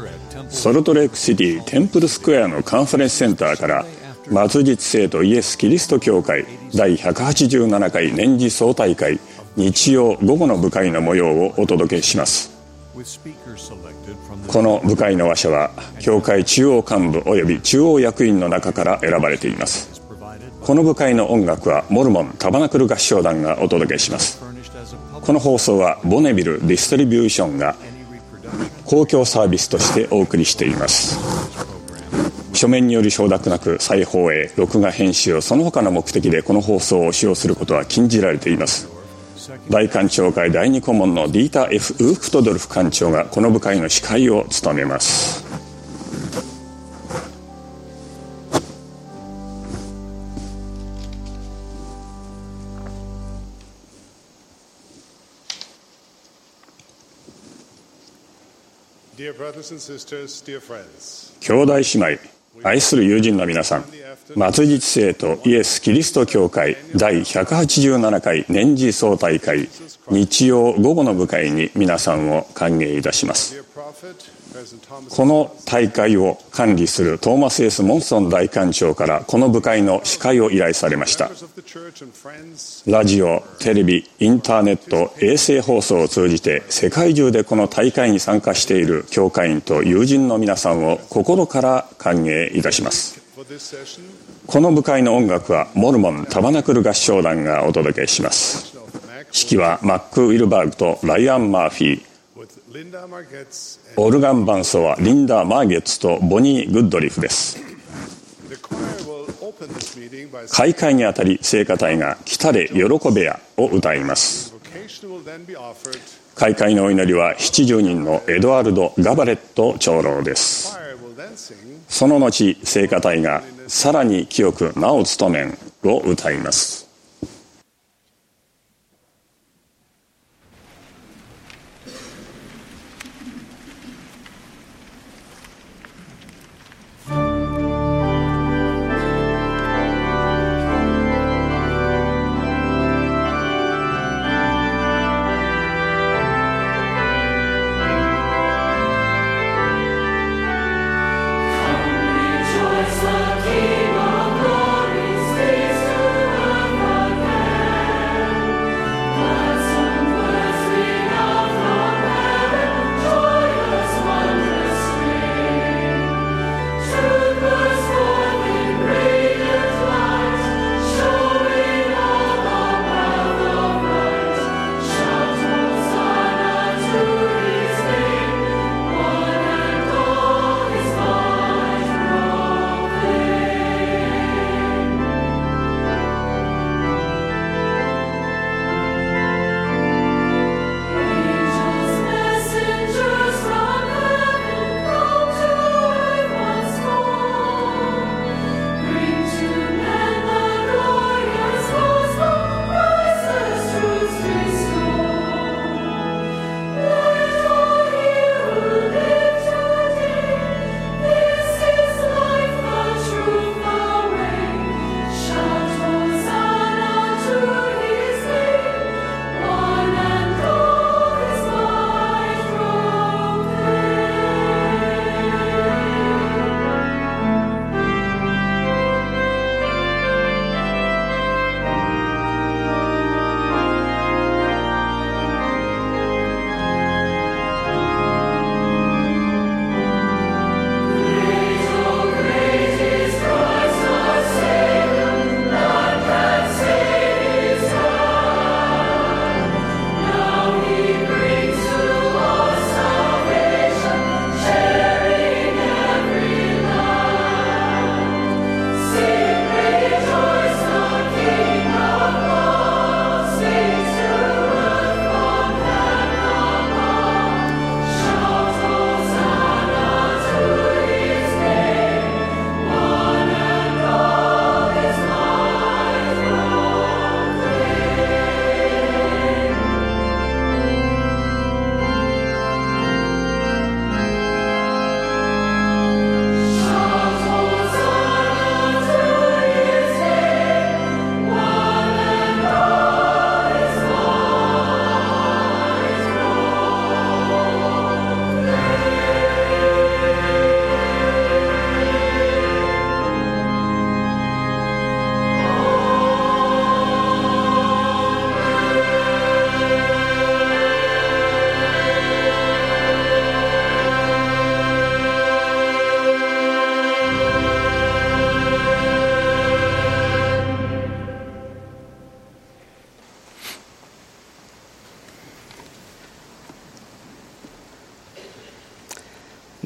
ソルトレークシティテンプルスクエアのカンファレンスセンターから末日聖徒イエス・キリスト教会第187回年次総大会日曜午後の部会の模様をお届けします。この部会の話者は教会中央幹部および中央役員の中から選ばれています。この部会の音楽はモルモンタバナクル合唱団がお届けします。この放送はボネビルディストリビューションが公共サービスとしてお送りしています。書面により承諾なく再放映、録画編集その他の目的でこの放送を使用することは禁じられています。大官庁会第2顧問のディーター・ F ・ウーフトドルフ官長がこの部会の司会を務めます。 Dear brothers and sisters, dear friends. 兄弟姉妹、愛する友人の皆さん、末日聖徒イエス・キリスト教会第187回年次総大会日曜午後の部会に皆さんを歓迎いたします。この大会を管理するトーマス・ S ・モンソン大官長からこの部会の司会を依頼されました。ラジオ、テレビ、インターネット、衛星放送を通じて世界中でこの大会に参加している教会員と友人の皆さんを心から歓迎いたします。この部会の音楽はモルモンタバナクル合唱団がお届けします。指揮はマック・ウィルバーグとライアン・マーフィー、オルガン伴奏はリンダ・マーゲッツとボニー・グッドリフです。開会にあたり聖歌隊が来たれ喜べやを歌います。開会のお祈りは70人のエドワルド・ガバレット長老です。その後聖歌隊がさらに清く名を務めんを歌います。 King of glory, stays to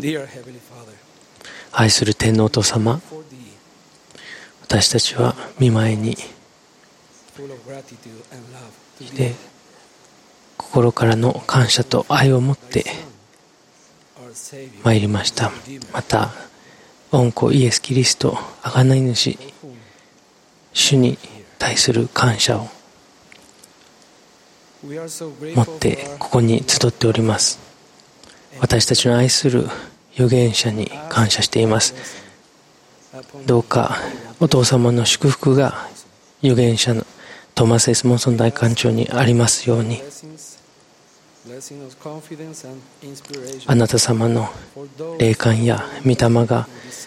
愛する天皇お父様、私たちは御前に心からの感謝と愛を持って参りました。また御子イエス・キリスト贖い主主に対する感謝を持ってここに集っております。私たちの愛する預言者に感謝しています。どうかお父様の祝福が預言者のトーマス・エスモンソン大官長にありますように、あなた様の霊感や御霊が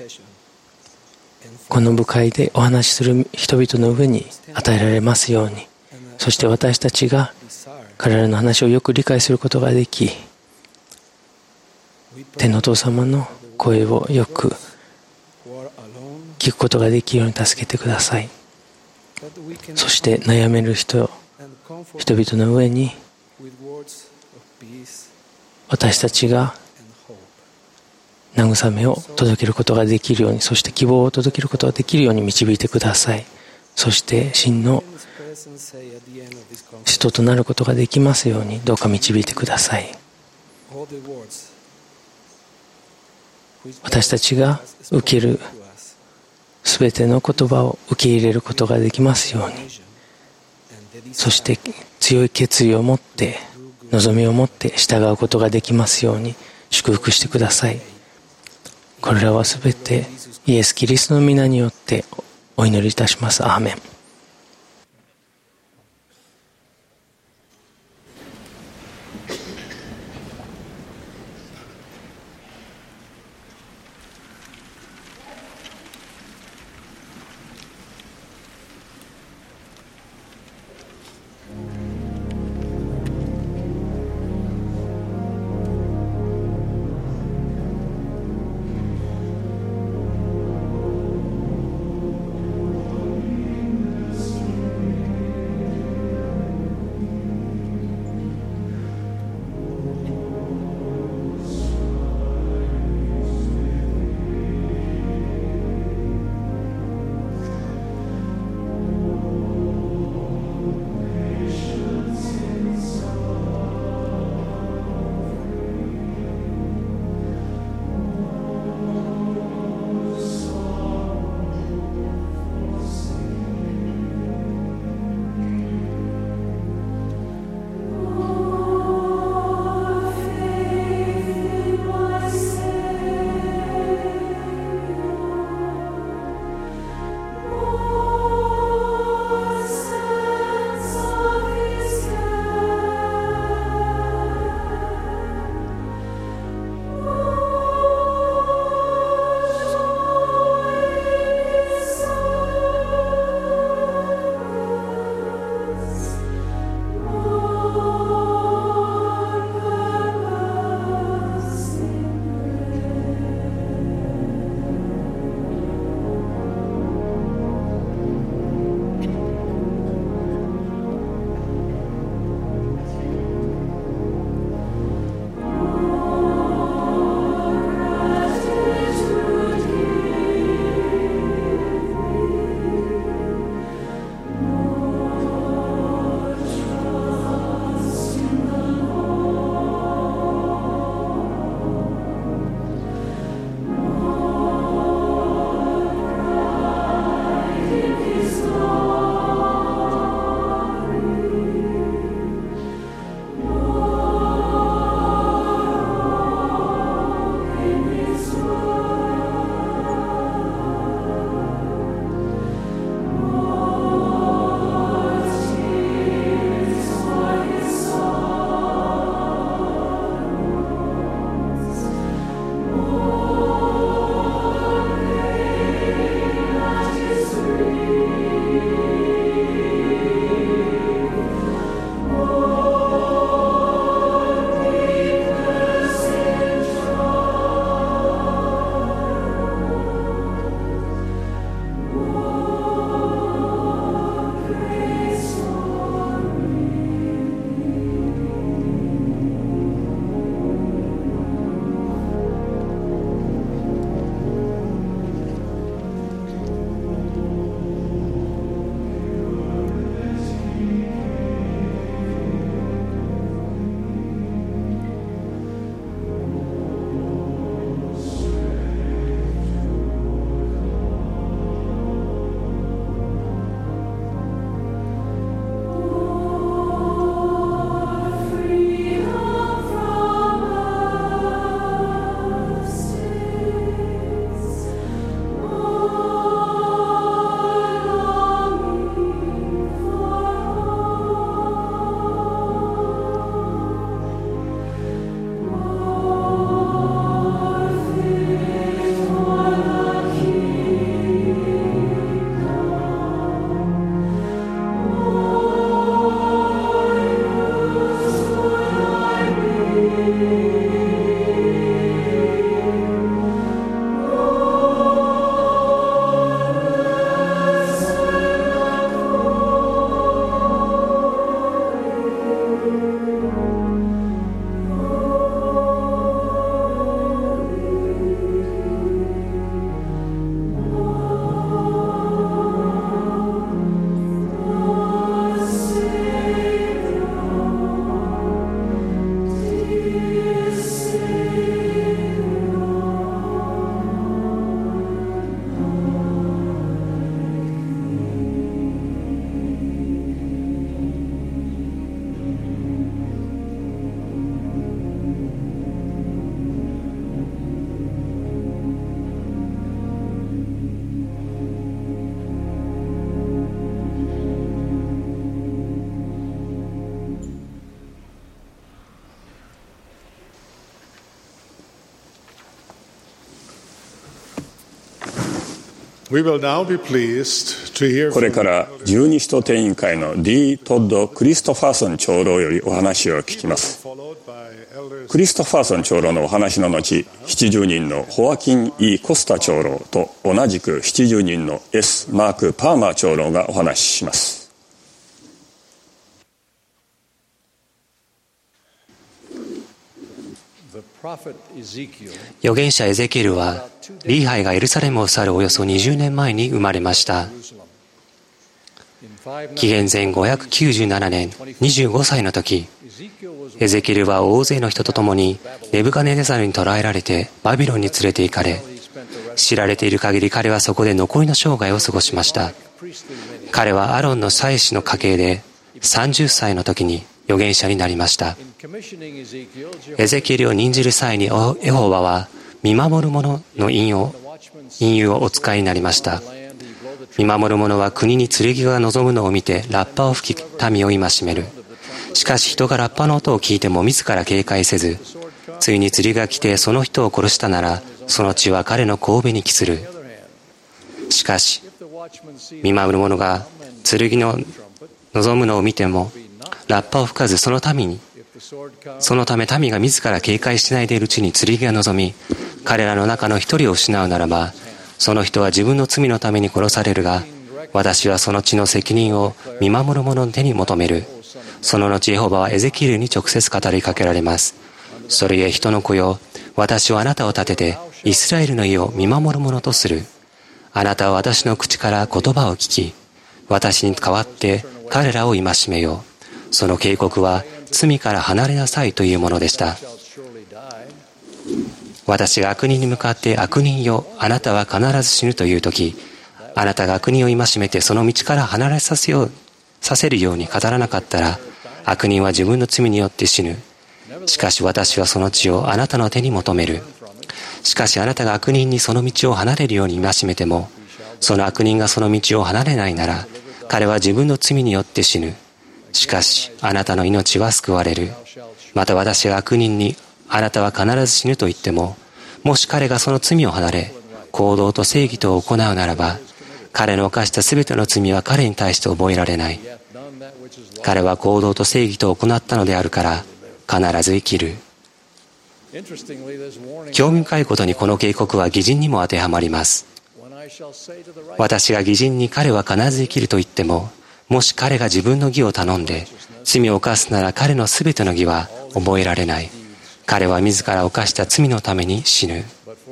この部会でお話しする人々の上に与えられますように、そして私たちが彼らの話をよく理解することができ、天のお父様の声をよく聞くことができるように助けてください。そして悩める人々の上に私たちが慰めを届けることができるように、そして希望を届けることができるように導いてください。そして真の使徒となることができますように、どうか導いてください。私たちが受けるすべての言葉を受け入れることができますように、そして強い決意を持って望みを持って従うことができますように祝福してください。これらはすべてイエス・キリストの皆によってお祈りいたします。アーメン。 We will now be pleased to hear これ from から十二使徒定員会の D. トッド・クリストファーソン長老よりお話を聞きます。 followed by elders クリストファーソン長老のお話の後、70人のホアキン・E. コスタ長老と同じく70人の S. マーク・パーマー長老がお話しします。 預言者エゼキエルはリーハイがエルサレムを去るおよそ20年前に生まれました。紀元前597年25歳の時、エゼキエルは大勢の人と共にネブカネネザルに捕らえられてバビロンに連れて行かれ、知られている限り彼はそこで残りの生涯を過ごしました。彼はアロンの祭司の家系で30歳の時に預言者になりました。エゼキエルを任じる際にエホバは見守る者の隠喩をお使いになりました。見守る者は国に剣が望むのを見てラッパを吹き民を戒める。しかし人がラッパの音を聞いても自ら警戒せず、ついに剣が来てその人を殺したなら、その血は彼の頭に帰する。しかし見守る者が剣の望むのを見てもラッパを吹かず、そのため民が自ら警戒しないでいるうちに剣が望み、彼らの中の一人を失うならば、その人は自分の罪のために殺されるが、私はその血の責任を見守る者の手に求める。その後エホバはエゼキエルに直接語りかけられます。それゆえ人の子よ、私はあなたを立ててイスラエルの家を見守る者とする。あなたは私の口から言葉を聞き、私に代わって彼らを戒めよう。その警告は罪から離れなさいというものでした。私が悪人に向かって悪人よ、あなたは必ず死ぬという時、あなたが悪人を戒めてその道から離れさせるように語らなかったら、悪人は自分の罪によって死ぬ。しかし私はその血をあなたの手に求める。しかしあなたが悪人にその道を離れるように戒めても、その悪人がその道を離れないなら、彼は自分の罪によって死ぬ。しかしあなたの命は救われる。また私が悪人にあなたは必ず死ぬと言っても、もし彼がその罪を離れ行動と正義とを行うならば、彼の犯したすべての罪は彼に対して覚えられない。彼は行動と正義とを行ったのであるから必ず生きる。興味深いことにこの警告は義人にも当てはまります。私が義人に彼は必ず生きると言っても、もし彼が自分の義を頼んで罪を犯すなら彼のすべての義は覚えられない。彼は自ら犯した罪のために死ぬ。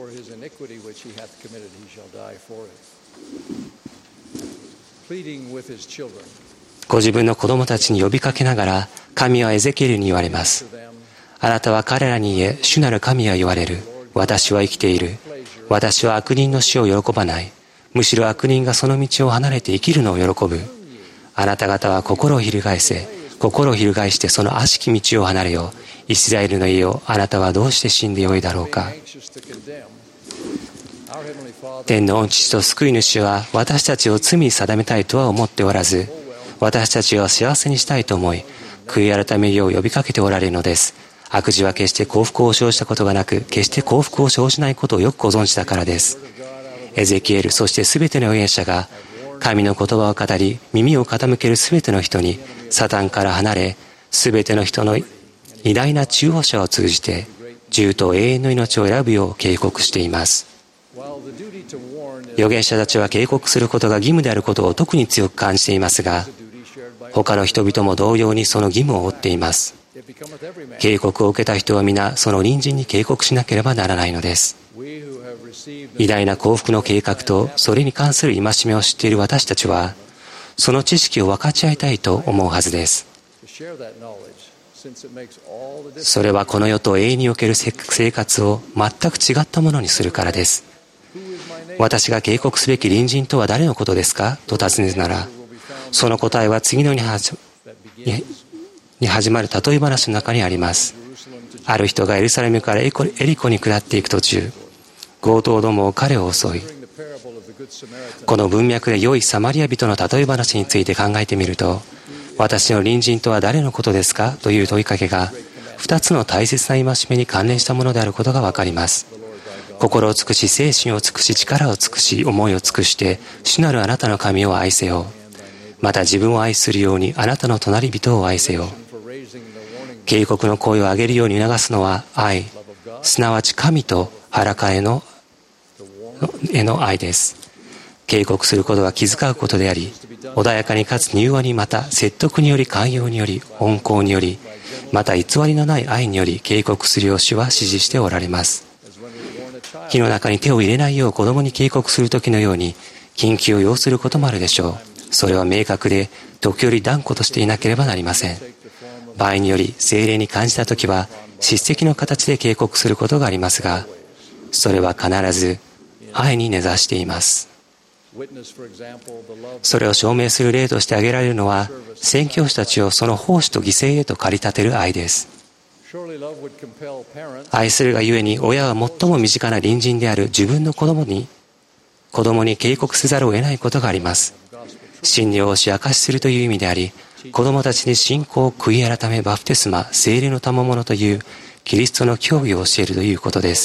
ご自分の子供たちに呼びかけながら、神はエゼキエルに言われます。あなたは彼らに言え、主なる神は言われる。私は生きている。私は悪人の死を喜ばない。むしろ悪人がその道を離れて生きるのを喜ぶ。あなた方は心を翻せ。心を翻してその悪しき道を離れよう。イスラエルの家をあなたはどうして死んでよいだろうか。天の御父と救い主は私たちを罪に定めたいとは思っておらず、私たちを幸せにしたいと思い、悔い改めよう呼びかけておられるのです。悪事は決して幸福を生じたことがなく、決して幸福を生じないことをよくご存知だからです。エゼキエル、そしてすべての預言者が神の言葉を語り、耳を傾けるすべての人にサタンから離れ、すべての人の偉大な中保者を通じて獣と永遠の命を選ぶよう警告しています。預言者たちは警告することが義務であることを特に強く感じていますが、他の人々も同様にその義務を負っています。警告を受けた人は皆その隣人に警告しなければならないのです。偉大な幸福の計画とそれに関する戒めを知っている私たちは、その知識を分かち合いたいと思うはずです。それはこの世と永遠における生活を全く違ったものにするからです。私が警告すべき隣人とは誰のことですかと尋ねるなら、その答えは次のに始まる例え話の中にあります。ある人がエルサレムからエリコに下っていく途中、強盗どもを彼を襲い、この文脈で良いサマリア人の例え話について考えてみると、私の隣人とは誰のことですかという問いかけが2つの大切な戒めに関連したものであることがわかります。 心を尽くし、精神を尽くし、力を尽くし、思いを尽くして、主なるあなたの神を愛せよ。また自分を愛するようにあなたの隣人を愛せよ。警告の声を上げるように促すのは愛、すなわち神と腹かへの愛です。警告することは気遣うことであり、穏やかにかつ柔和に、また説得により、寛容により、温厚により、また偽りのない愛により警告するよう主は指示しておられます。火の中に手を入れないよう子供に警告するときのように緊急を要することもあるでしょう。それは明確で時折断固としていなければなりません。場合により聖霊に感じたときは叱責の形で警告することがありますが、それは必ず愛に根ざしています。それを証明する例として挙げられるのは、宣教師たちをその奉仕と犠牲へと駆り立てる愛です。愛するがゆえに、親は最も身近な隣人である自分の子供に警告せざるを得ないことがあります。真理を教し証しするという意味であり、子供たちに信仰、悔い改め、バプテスマ、聖霊の賜物というキリストの教義を教えるということです。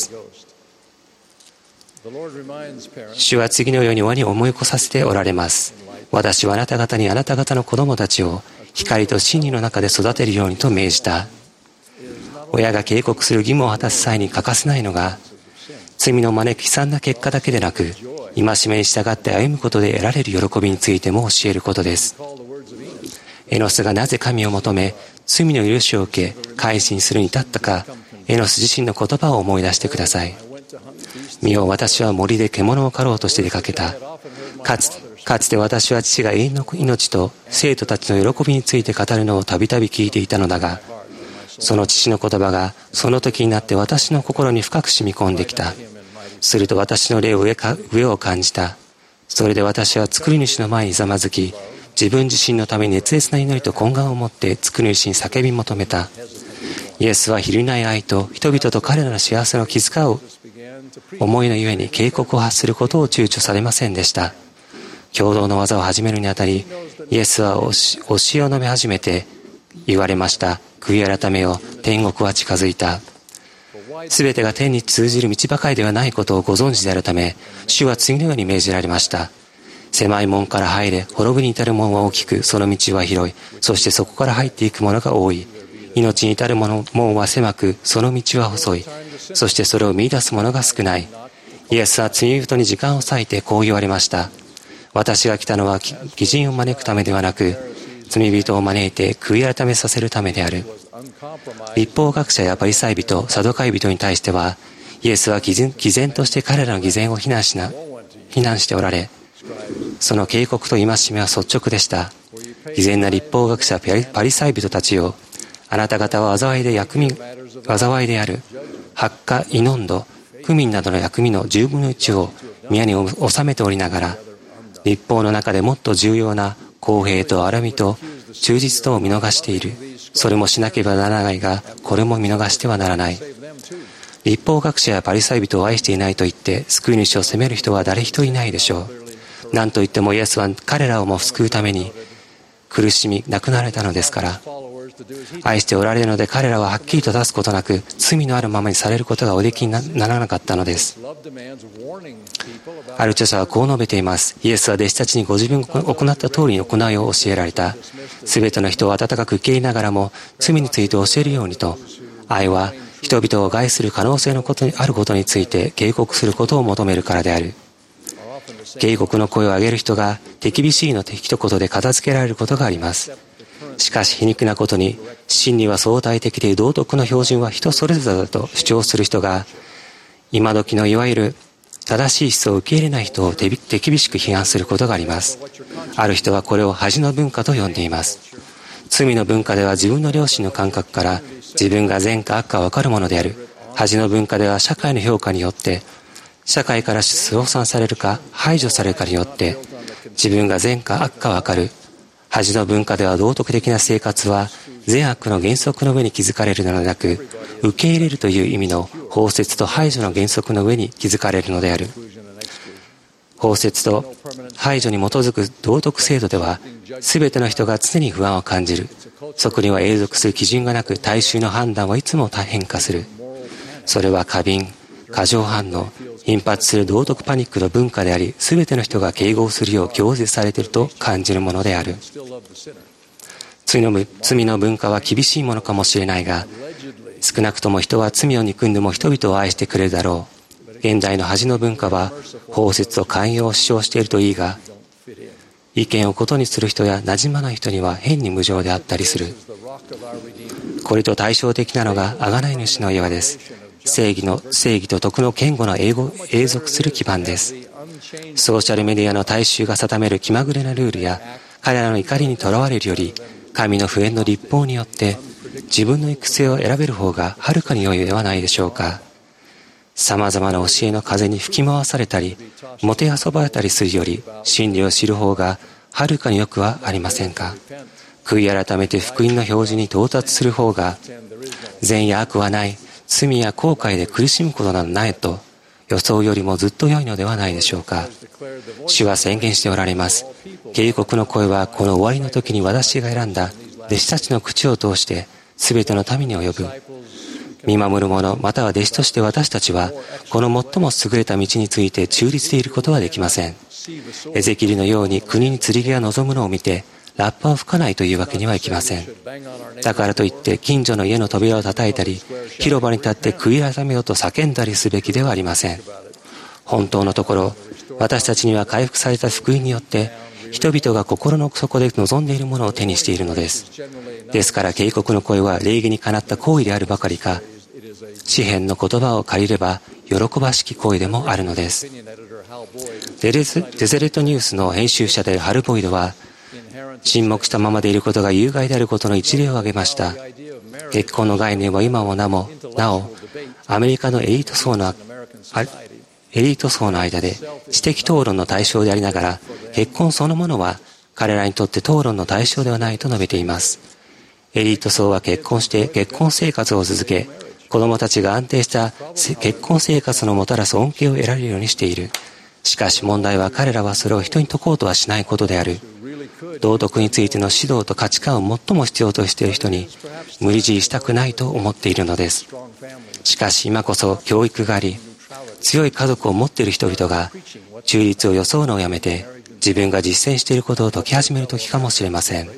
主は次のように親に思い起こさせておられます。私はあなた方にあなた方の子供たちを光と真理の中で育てるようにと命じた。親が警告する義務を果たす際に欠かせないのが、罪の招く悲惨な結果だけでなく、戒めに従って歩むことで得られる喜びについても教えることです。エノスがなぜ神を求め、罪の許しを受け、改心するに至ったか、エノス自身の言葉を思い出してください。見よ、私は森で獣を狩ろうとして出かけた。かつて私は父が永遠の命と生徒たちの喜びについて語るのをたびたび聞いていたのだが、その父の言葉がその時になって私の心に深く染み込んできた。すると私の霊を上を感じた。それで私は作り主の前にざまずき、自分自身のために熱烈な祈りと懇願を持って作り主に叫び求めた。イエスは比類ない愛と人々と彼らの幸せを気遣う思いのゆえに警告を発することを躊躇されませんでした。共同の技を始めるにあたり、イエスは教えを述べ始めて言われました。悔い改めよ、天国は近づいた。すべてが天に通じる道ばかりではないことをご存知であるため、主は次のように命じられました。狭い門から入れ、滅びに至る門は大きく、その道は広い、そしてそこから入っていく者が多い。命に至る門は狭く、その道は細い、そしてそれを見出す者が少ない。イエスは罪人に時間を割いてこう言われました。私が来たのは義人を招くためではなく、罪人を招いて悔い改めさせるためである。律法学者やパリサイ人、サドカイ人に対しては、イエスは毅然として彼らの偽善を非難しておられ、その警告と戒めは率直でした。偽善な律法学者パリサイ人たちよ、あなた方は災いである発火、イノンド、クミンなどの薬味の10分の1を宮に収めておりながら、律法の中でもっと重要な公平と荒みと忠実とを見逃している。それもしなければならないが、これも見逃してはならない。律法学者やパリサイ人を愛していないと言って救い主を責める人は誰一人いないでしょう。何と言ってもイエスは彼らをも救うために苦しみ亡くなられたのですから。愛しておられるので彼らははっきりと出すことなく、罪のあるままにされることがおできにならなかったのです。ある著者はこう述べています。イエスは弟子たちにご自分が行った通りに行うよう教えられた。すべての人を温かく受け入れながらも罪について教えるようにと、愛は人々を害する可能性のあることについて警告することを求めるからである。警告の声を上げる人が手厳しいの一言で片付けられることがあります。しかし皮肉なことに、真理は相対的で道徳の標準は人それぞれだと主張する人が、今時のいわゆる正しい思想を受け入れない人を手厳しく批判することがあります。ある人はこれを恥の文化と呼んでいます。罪の文化では自分の良心の感覚から自分が善か悪か分かるものである。恥の文化では社会の評価によって、社会から称賛されるか排除されるかによって自分が善か悪か分かる。恥の文化では道徳的な生活は善悪の原則の上に築かれるのではなく、受け入れるという意味の包摂と排除の原則の上に築かれるのである。包摂と排除に基づく道徳制度では、すべての人が常に不安を感じる。そこには永続する基準がなく、大衆の判断はいつも変化する。それは過敏、 過剰反応、頻発する道徳パニックの文化であり、すべての人が迎合するよう強制されていると感じるものである。罪の文化は厳しいものかもしれないが、少なくとも人は罪を憎んでも人々を愛してくれるだろう。現代の恥の文化は包摂と寛容を主張しているといいが、意見を異にする人や馴染まない人には変に無情であったりする。これと対照的なのが贖い主の岩です。正義と徳の堅固な永続する基盤です。ソーシャルメディアの大衆が定める気まぐれなルールや彼らの怒りにとらわれるより、神の不縁の立法によって自分の行く末を選べる方がはるかに良いではないでしょうか。様々な教えの風に吹き回されたり、もてあそばれたりするより、真理を知る方がはるかによくはありませんか。悔い改めて福音の表示に到達する方が、善や悪はない、罪や後悔で苦しむことなどないと予想よりもずっと良いのではないでしょうか。主は宣言しておられます。警告の声はこの終わりの時に私が選んだ弟子たちの口を通して全ての民に及ぶ。見守る者または弟子として私たちはこの最も優れた道について中立でいることはできません。エゼキエルのように国に剣が望むのを見てラッパを吹かないというわけにはいきません。だからといって近所の家の扉を叩いたり広場に立って悔い改めようと叫んだりすべきではありません。本当のところ私たちには回復された福音によって人々が心の底で望んでいるものを手にしているのです。ですから警告の声は礼儀にかなった行為であるばかりか、詩篇の言葉を借りれば喜ばしき行為でもあるのです。デゼレットニュースの編集者であるハルボイドは、沈黙したままでいることが有害であることの一例を挙げました。結婚の概念は今もなおアメリカのエリート層の間で知的討論の対象でありながら、結婚そのものは彼らにとって討論の対象ではないと述べています。エリート層は結婚して結婚生活を続け、子供たちが安定した結婚生活のもたらす恩恵を得られるようにしている。しかし問題は彼らはそれを人に説こうとはしないことである。道徳についての指導と価値観を最も必要としている人に無理強いしたくないと思っているのです。しかし今こそ教育があり、強い家族を持っている人々が中立を装うのをやめて自分が実践していることを説き始める時かもしれません。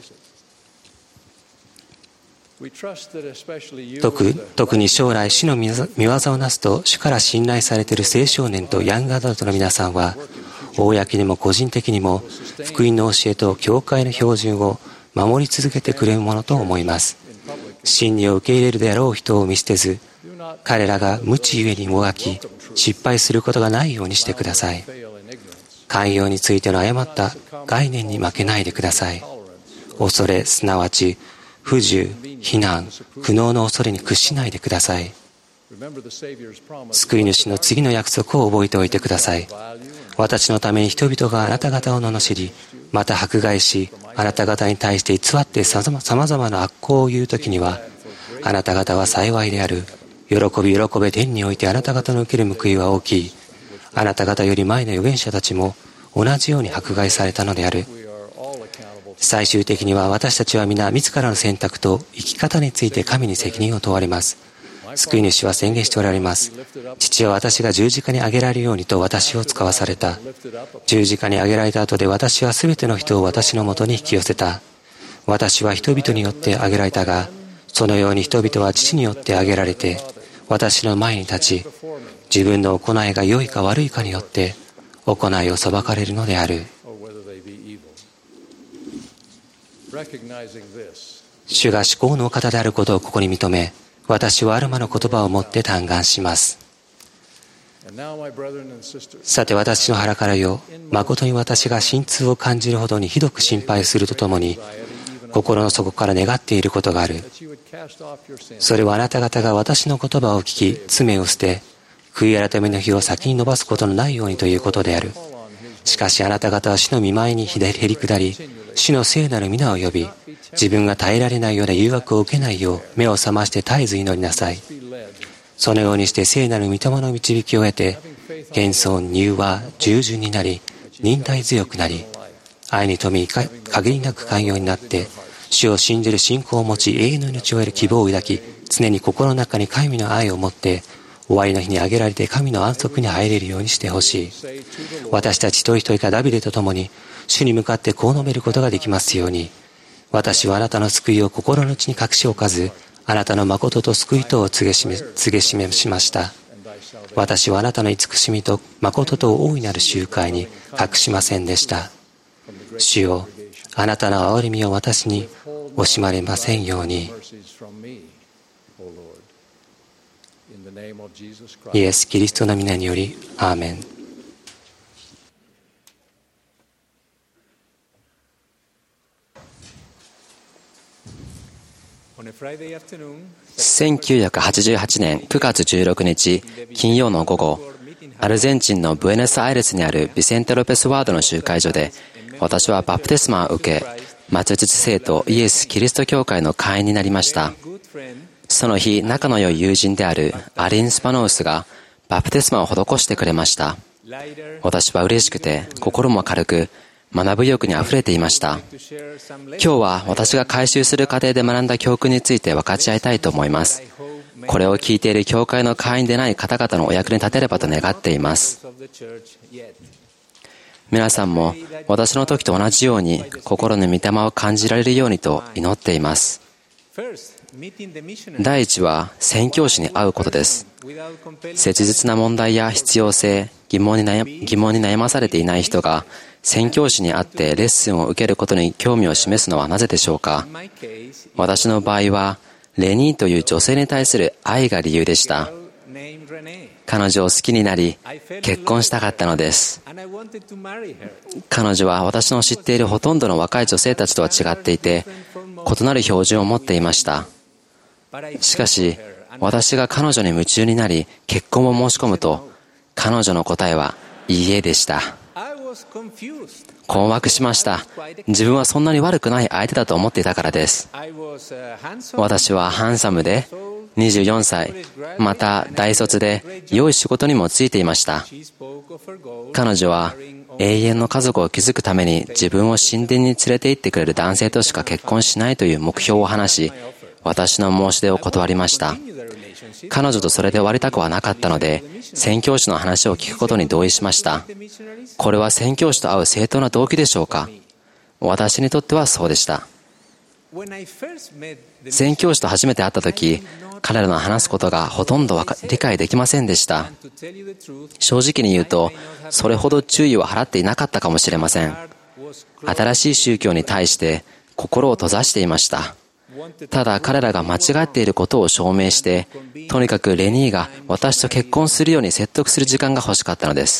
特に将来主の御業をなすと主から信頼されている青少年とヤングアダルトの皆さんは、公にも個人的にも福音の教えと教会の標準を守り続けてくれるものと思います。真理を受け入れるであろう人を見捨てず、彼らが無知ゆえにもがき失敗することがないようにしてください。寛容についての誤った概念に負けないでください。恐れ、すなわち不自由、非難、苦悩の恐れに屈しないでください。救い主の次の約束を覚えておいてください。私のために人々があなた方を罵り、また迫害し、あなた方に対して偽って様々な悪行を言うときには、あなた方は幸いである。喜べ天においてあなた方の受ける報いは大きい。あなた方より前の預言者たちも同じように迫害されたのである。最終的には私たちは皆自らの選択と生き方について神に責任を問われます。救い主は宣言しておられます。父は私が十字架に上げられるようにと私を使わされた。十字架に上げられた後で私は全ての人を私のもとに引き寄せた。私は人々によって上げられたが、そのように人々は父によって上げられて、私の前に立ち、自分の行いが良いか悪いかによって行いを裁かれるのである。主が至高のお方であることをここに認め、私はアルマの言葉をもって嘆願します。さて私の腹からよ、誠に私が心痛を感じるほどにひどく心配するとともに、心の底から願っていることがある。それはあなた方が私の言葉を聞き、罪を捨て、悔い改めの日を先に延ばすことのないようにということである。しかしあなた方は主の御前にへり下り、主の聖なる皆を呼び、自分が耐えられないような誘惑を受けないよう目を覚まして絶えず祈りなさい。そのようにして聖なる御霊の導きを得て、謙遜、柔和、従順になり、忍耐強くなり、愛に富み限りなく寛容になって、主を信じる信仰を持ち、永遠の命を得る希望を抱き、常に心の中に神の愛を持って、 終わりの日に挙げられて神の安息に入れるようにしてほしい。私たち一人一人がダビデと共に主に向かってこう述べることができますように。私はあなたの救いを心の内に隠し置かず、あなたの誠と救いとを告げ示しました。私はあなたの慈しみと誠と大いなる集会に隠しませんでした。主よ、あなたの憐れみを私に惜しまれませんように。イエス・キリストの皆により、アーメン。 1988年9月16日金曜の午後、アルゼンチンのブエノスアイレスにあるビセンテ・ロペスワードの集会所で、私はバプテスマを受け、末日聖徒イエス・キリスト教会の会員になりました。その日、仲の良い友人であるアリン・スパノウスがバプテスマを施してくれました。私は嬉しくて、心も軽く、学ぶ意欲にあふれていました。今日は私が改修する過程で学んだ教訓について分かち合いたいと思います。これを聞いている教会の会員でない方々のお役に立てればと願っています。皆さんも私の時と同じように心の御霊を感じられるようにと祈っています。第一は宣教師に会うことです。切実な問題や必要性、疑問に悩まされていない人が宣教師に会ってレッスンを受けることに興味を示すのはなぜでしょうか。私の場合はレニーという女性に対する愛が理由でした。彼女を好きになり結婚したかったのです。彼女は私の知っているほとんどの若い女性たちとは違っていて、異なる標準を持っていました。しかし私が彼女に夢中になり結婚を申し込むと、彼女の答えはいいえでした。困惑しました。自分はそんなに悪くない相手だと思っていたからです。私はハンサムで24歳、また大卒で良い仕事にも就いていました。彼女は永遠の家族を築くために自分を神殿に連れて行ってくれる男性としか結婚しないという目標を話し、私の申し出を断りました。彼女とそれで終わりたくはなかったので、宣教師の話を聞くことに同意しました。これは宣教師と会う正当な動機でしょうか。私にとってはそうでした。宣教師と初めて会った時、彼らの話すことがほとんど理解できませんでした。正直に言うと、それほど注意を払っていなかったかもしれません。新しい宗教に対して心を閉ざしていました。ただ彼らが間違っていることを証明して、とにかくレニーが私と結婚するように説得する時間が欲しかったのです。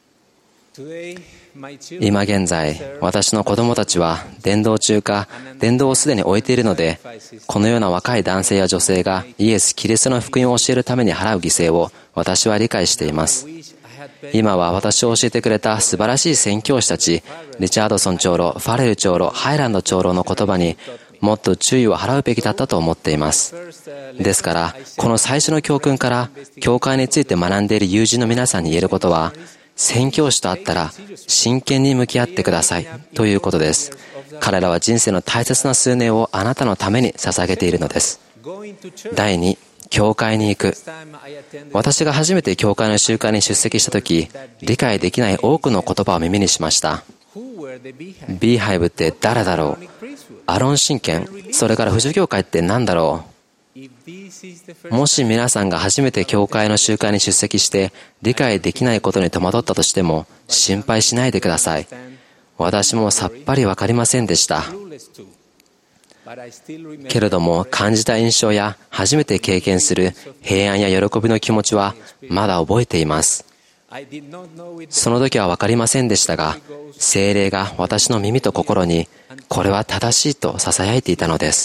今現在、私の子供たちは伝道中か伝道をすでに終えているので、このような若い男性や女性がイエス・キリストの福音を教えるために払う犠牲を私は理解しています。今は私を教えてくれた素晴らしい宣教師たち、リチャードソン長老、ファレル長老、ハイランド長老の言葉にもっと注意を払うべきだったと思っています。ですから、この最初の教訓から教会について学んでいる友人の皆さんに言えることは、宣教師と会ったら真剣に向き合ってくださいということです。彼らは人生の大切な数年をあなたのために捧げているのです。第2、教会に行く。私が初めて教会の集会に出席したとき、理解できない多くの言葉を耳にしました。ビーハイブって誰だろう。アロン神権、それから不助教会って何だろう。もし皆さんが初めて教会の集会に出席して理解できないことに戸惑ったとしても心配しないでください。私もさっぱりわかりませんでした。けれども感じた印象や初めて経験する平安や喜びの気持ちはまだ覚えています。その時はわかりませんでしたが、聖霊が私の耳と心にこれは正しいと囁いていたのです。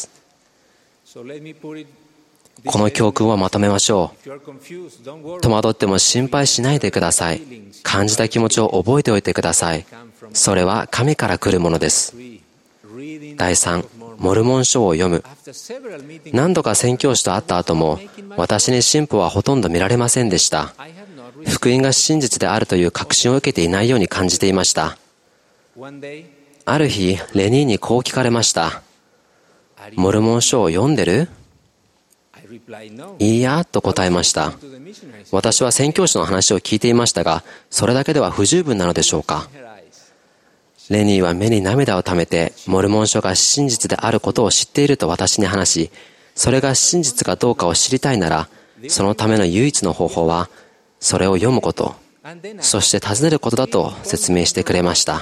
この教訓をまとめましょう。戸惑っても心配しないでください。感じた気持ちを覚えておいてください。それは神から来るものです。第3、モルモン書を読む。何度か宣教師と会った後も私に進歩はほとんど見られませんでした。福音が真実であるという確信を受けていないように感じていました。ある日レニーにこう聞かれました。モルモン書を読んでる？ いいや、と答えました。私は宣教師の話を聞いていましたが、それだけでは不十分なのでしょうか。レニーは目に涙をためて、モルモン書が真実であることを知っていると私に話し、それが真実かどうかを知りたいなら、そのための唯一の方法は、それを読むこと、そして尋ねることだと説明してくれました。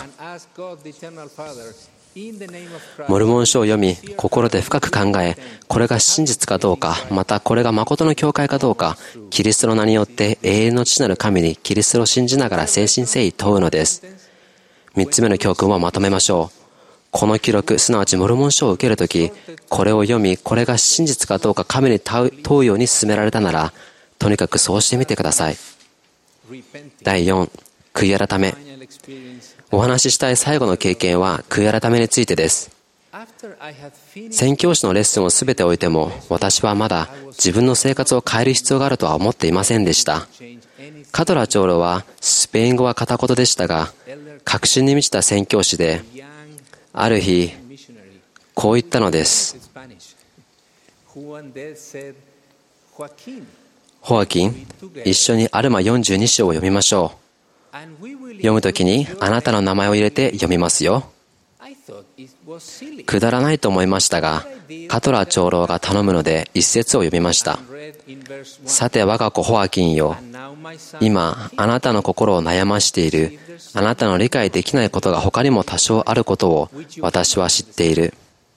モルモン書を読み、心で深く考え、これが真実かどうか、またこれが誠の教会かどうか、キリストの名によって永遠の父なる神にキリストを信じながら誠心誠意問うのです。3つ目の教訓をまとめましょう。この記録、すなわちモルモン書を受けるとき、これを読み、これが真実かどうか神に問うように勧められたなら、とにかくそうしてみてください。第4、悔い改め。お話ししたい最後の経験は悔い改めについてです。宣教師のレッスンをすべて終えても、私はまだ自分の生活を変える必要があるとは思っていませんでした。カトラ長老はスペイン語は片言でしたが、確信に満ちた宣教師で、ある日、こう言ったのです。ホアキン、一緒にアルマ42章を読みましょう。読むときにあなたの名前を入れて読みますよ。くだらないと思いましたが、カトラ長老が頼むので一節を読みました。さて我が子ホアキンよ、今あなたの心を悩ましている、あなたの理解できないことが他にも多少あることを私は知っている。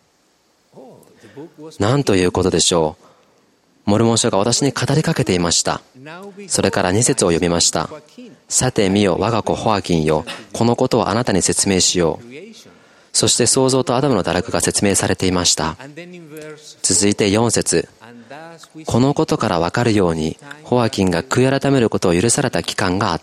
何ということでしょう。モルモン書が私に語りかけていました。それから2節を読みました。さて見よ我が子ホアキンよ、このことをあなたに説明しよう。そして創造とアダムの堕落が説明されていました。続いて4節。このことからわかるように、ホアキンが悔い改めることを許された期間があった。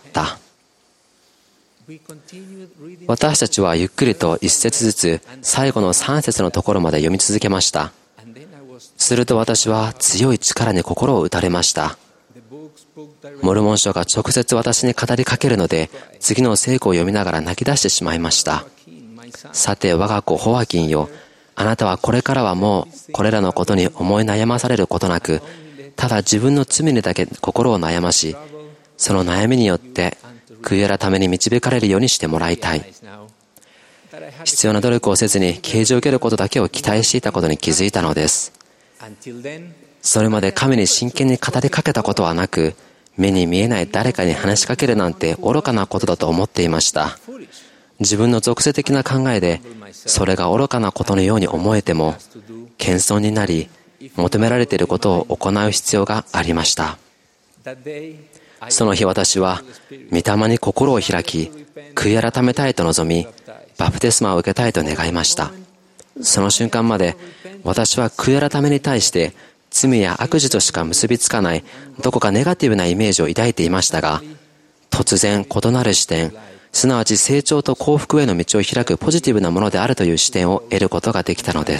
私たちはゆっくりと1節ずつ最後の3節のところまで読み続けました。すると私は強い力に心を打たれました。モルモン書が直接私に語りかけるので、次の聖句を読みながら泣き出してしまいました。さて我が子ホアキンよ、あなたはこれからはもうこれらのことに思い悩まされることなく、ただ自分の罪にだけ心を悩まし、その悩みによって悔い改めに導かれるようにしてもらいたい。必要な努力をせずに啓示を受けることだけを期待していたことに気づいたのです。それまで神に真剣に語りかけたことはなく、目に見えない誰かに話しかけるなんて愚かなことだと思っていました。自分の属性的な考えで、それが愚かなことのように思えても、謙遜になり、求められていることを行う必要がありました。その日私は、御霊に心を開き、悔い改めたいと望み、バプテスマを受けたいと願いました。その瞬間まで、私は悔い改めに対して、罪や悪事としか結びつかない、どこかネガティブなイメージを抱いていましたが、突然異なる視点、すなわち成長と幸福への道を開くポジティブなものであるという視点を得ることができたのです。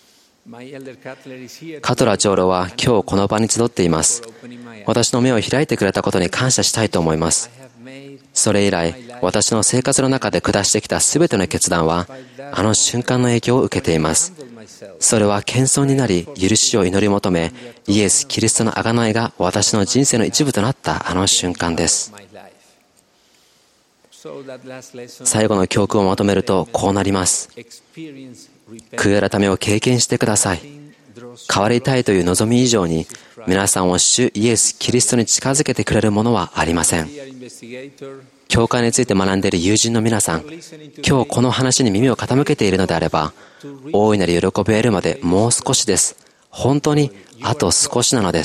カトラ長老は今日この場に集っています。私の目を開いてくれたことに感謝したいと思います。それ以来、私の生活の中で下してきたすべての決断は、あの瞬間の影響を受けています。それは謙遜になり、許しを祈り求め、イエス・キリストの贖いが私の人生の一部となったあの瞬間です。最後の教訓をまとめるとこうなります。悔い改めを経験してください。変わりたいという望み以上に、皆さんを主イエス・キリストに近づけてくれるものはありません。教会について学んでいる友人の皆さん、今日この話に耳を傾けているのであれば、大いなる喜びを得るまでもう少しです。本当にあと少しなのです。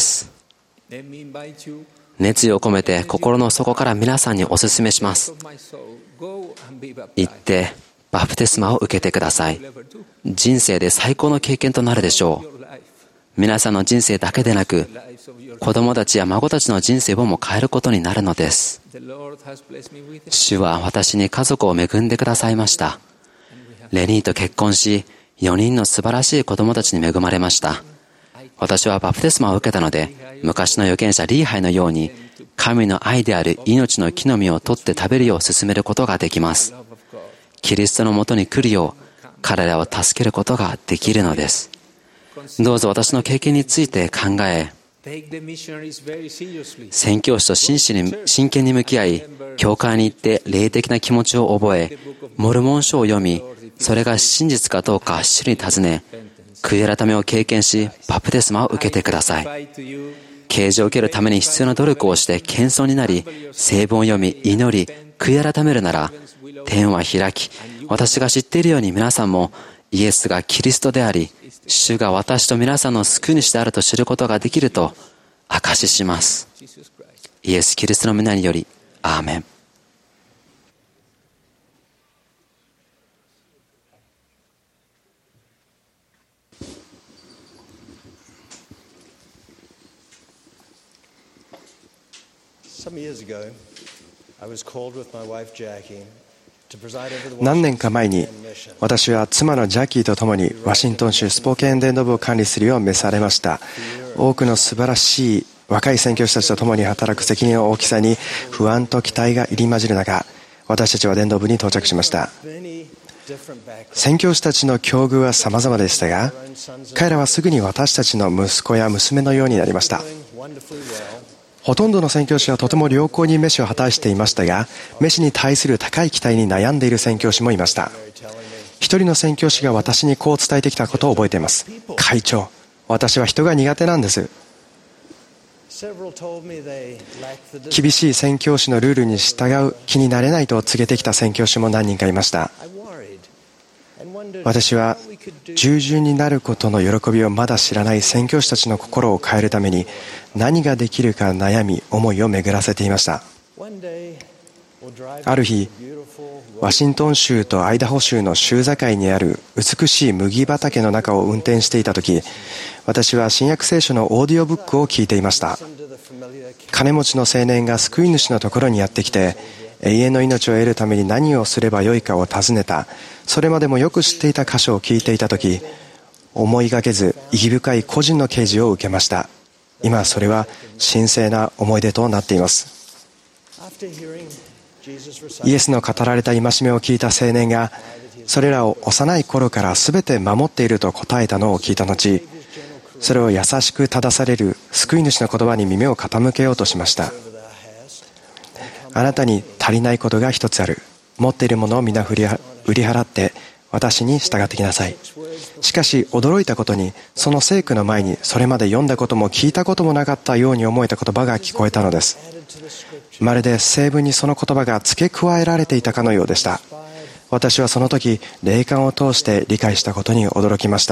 熱意を込めて心の底から皆さんにお勧めします。行ってバプテスマを受けてください。人生で最高の経験となるでしょう。皆さんの人生だけでなく、子供たちや孫たちの人生をも変えることになるのです。主は私に家族を恵んでくださいました。レニーと結婚し、4人の素晴らしい子供たちに恵まれました。私はバプテスマを受けたので、昔の預言者リーハイのように、神の愛である命の木の実を取って食べるよう進めることができます。キリストのもとに来るよう、彼らを助けることができるのです。 どうぞ私の経験について考え、宣教師と真剣に向き合い、教会に行って霊的な気持ちを覚え、モルモン書を読み、それが真実かどうか主に尋ね、悔い改めを経験し、バプテスマを受けてください。啓示を受けるために必要な努力をして謙遜になり、聖文を読み、祈り、悔い改めるなら、天は開き、私が知っているように皆さんもイエスがキリストであり、主が私と皆さんの救い主であると知ることができると証しします。イエス・キリストの皆により、アーメン。 何年か前に私は妻のジャッキーと共にワシントン州スポーケン伝道部を管理するよう召されました。多くの素晴らしい若い宣教師たちと共に働く責任の大きさに不安と期待が入り混じる中、私たちは伝道部に到着しました。宣教師たちの境遇は様々でしたが、彼らはすぐに私たちの息子や娘のようになりました。ほとんどの宣教師はとても良好に召しを果たしていましたが、召しに対する高い期待に悩んでいる宣教師もいました。一人の宣教師が私にこう伝えてきたことを覚えています。会長、私は人が苦手なんです。厳しい宣教師のルールに従う気になれないと告げてきた宣教師も何人かいました。私は従順になることの喜びをまだ知らない宣教師たちの心を変えるために何ができるか悩み、思いを巡らせていました。ある日、ワシントン州とアイダホ州の州境にある美しい麦畑の中を運転していた時、私は新約聖書のオーディオブックを聞いていました。金持ちの青年が救い主のところにやってきて、永遠の命を得るために何をすればよいかを尋ねた。それまでもよく知っていた箇所を聞いていた時、思いがけず意義深い個人の啓示を受けました。今それは神聖な思い出となっています。イエスの語られた戒めを聞いた青年が、それらを幼い頃から全て守っていると答えたのを聞いた後、それを優しく正される救い主の言葉に耳を傾けようとしました。あなたに足りないことが一つある。持っているものを皆売り払って私に従ってきなさい。しかし驚いたことに、その聖句の前にそれまで読んだことも聞いたこともなかったように思えた言葉が聞こえたのです。まるで聖文にその言葉が付け加えられていたかのようでした。私はその時霊感を通して理解したことに驚きました。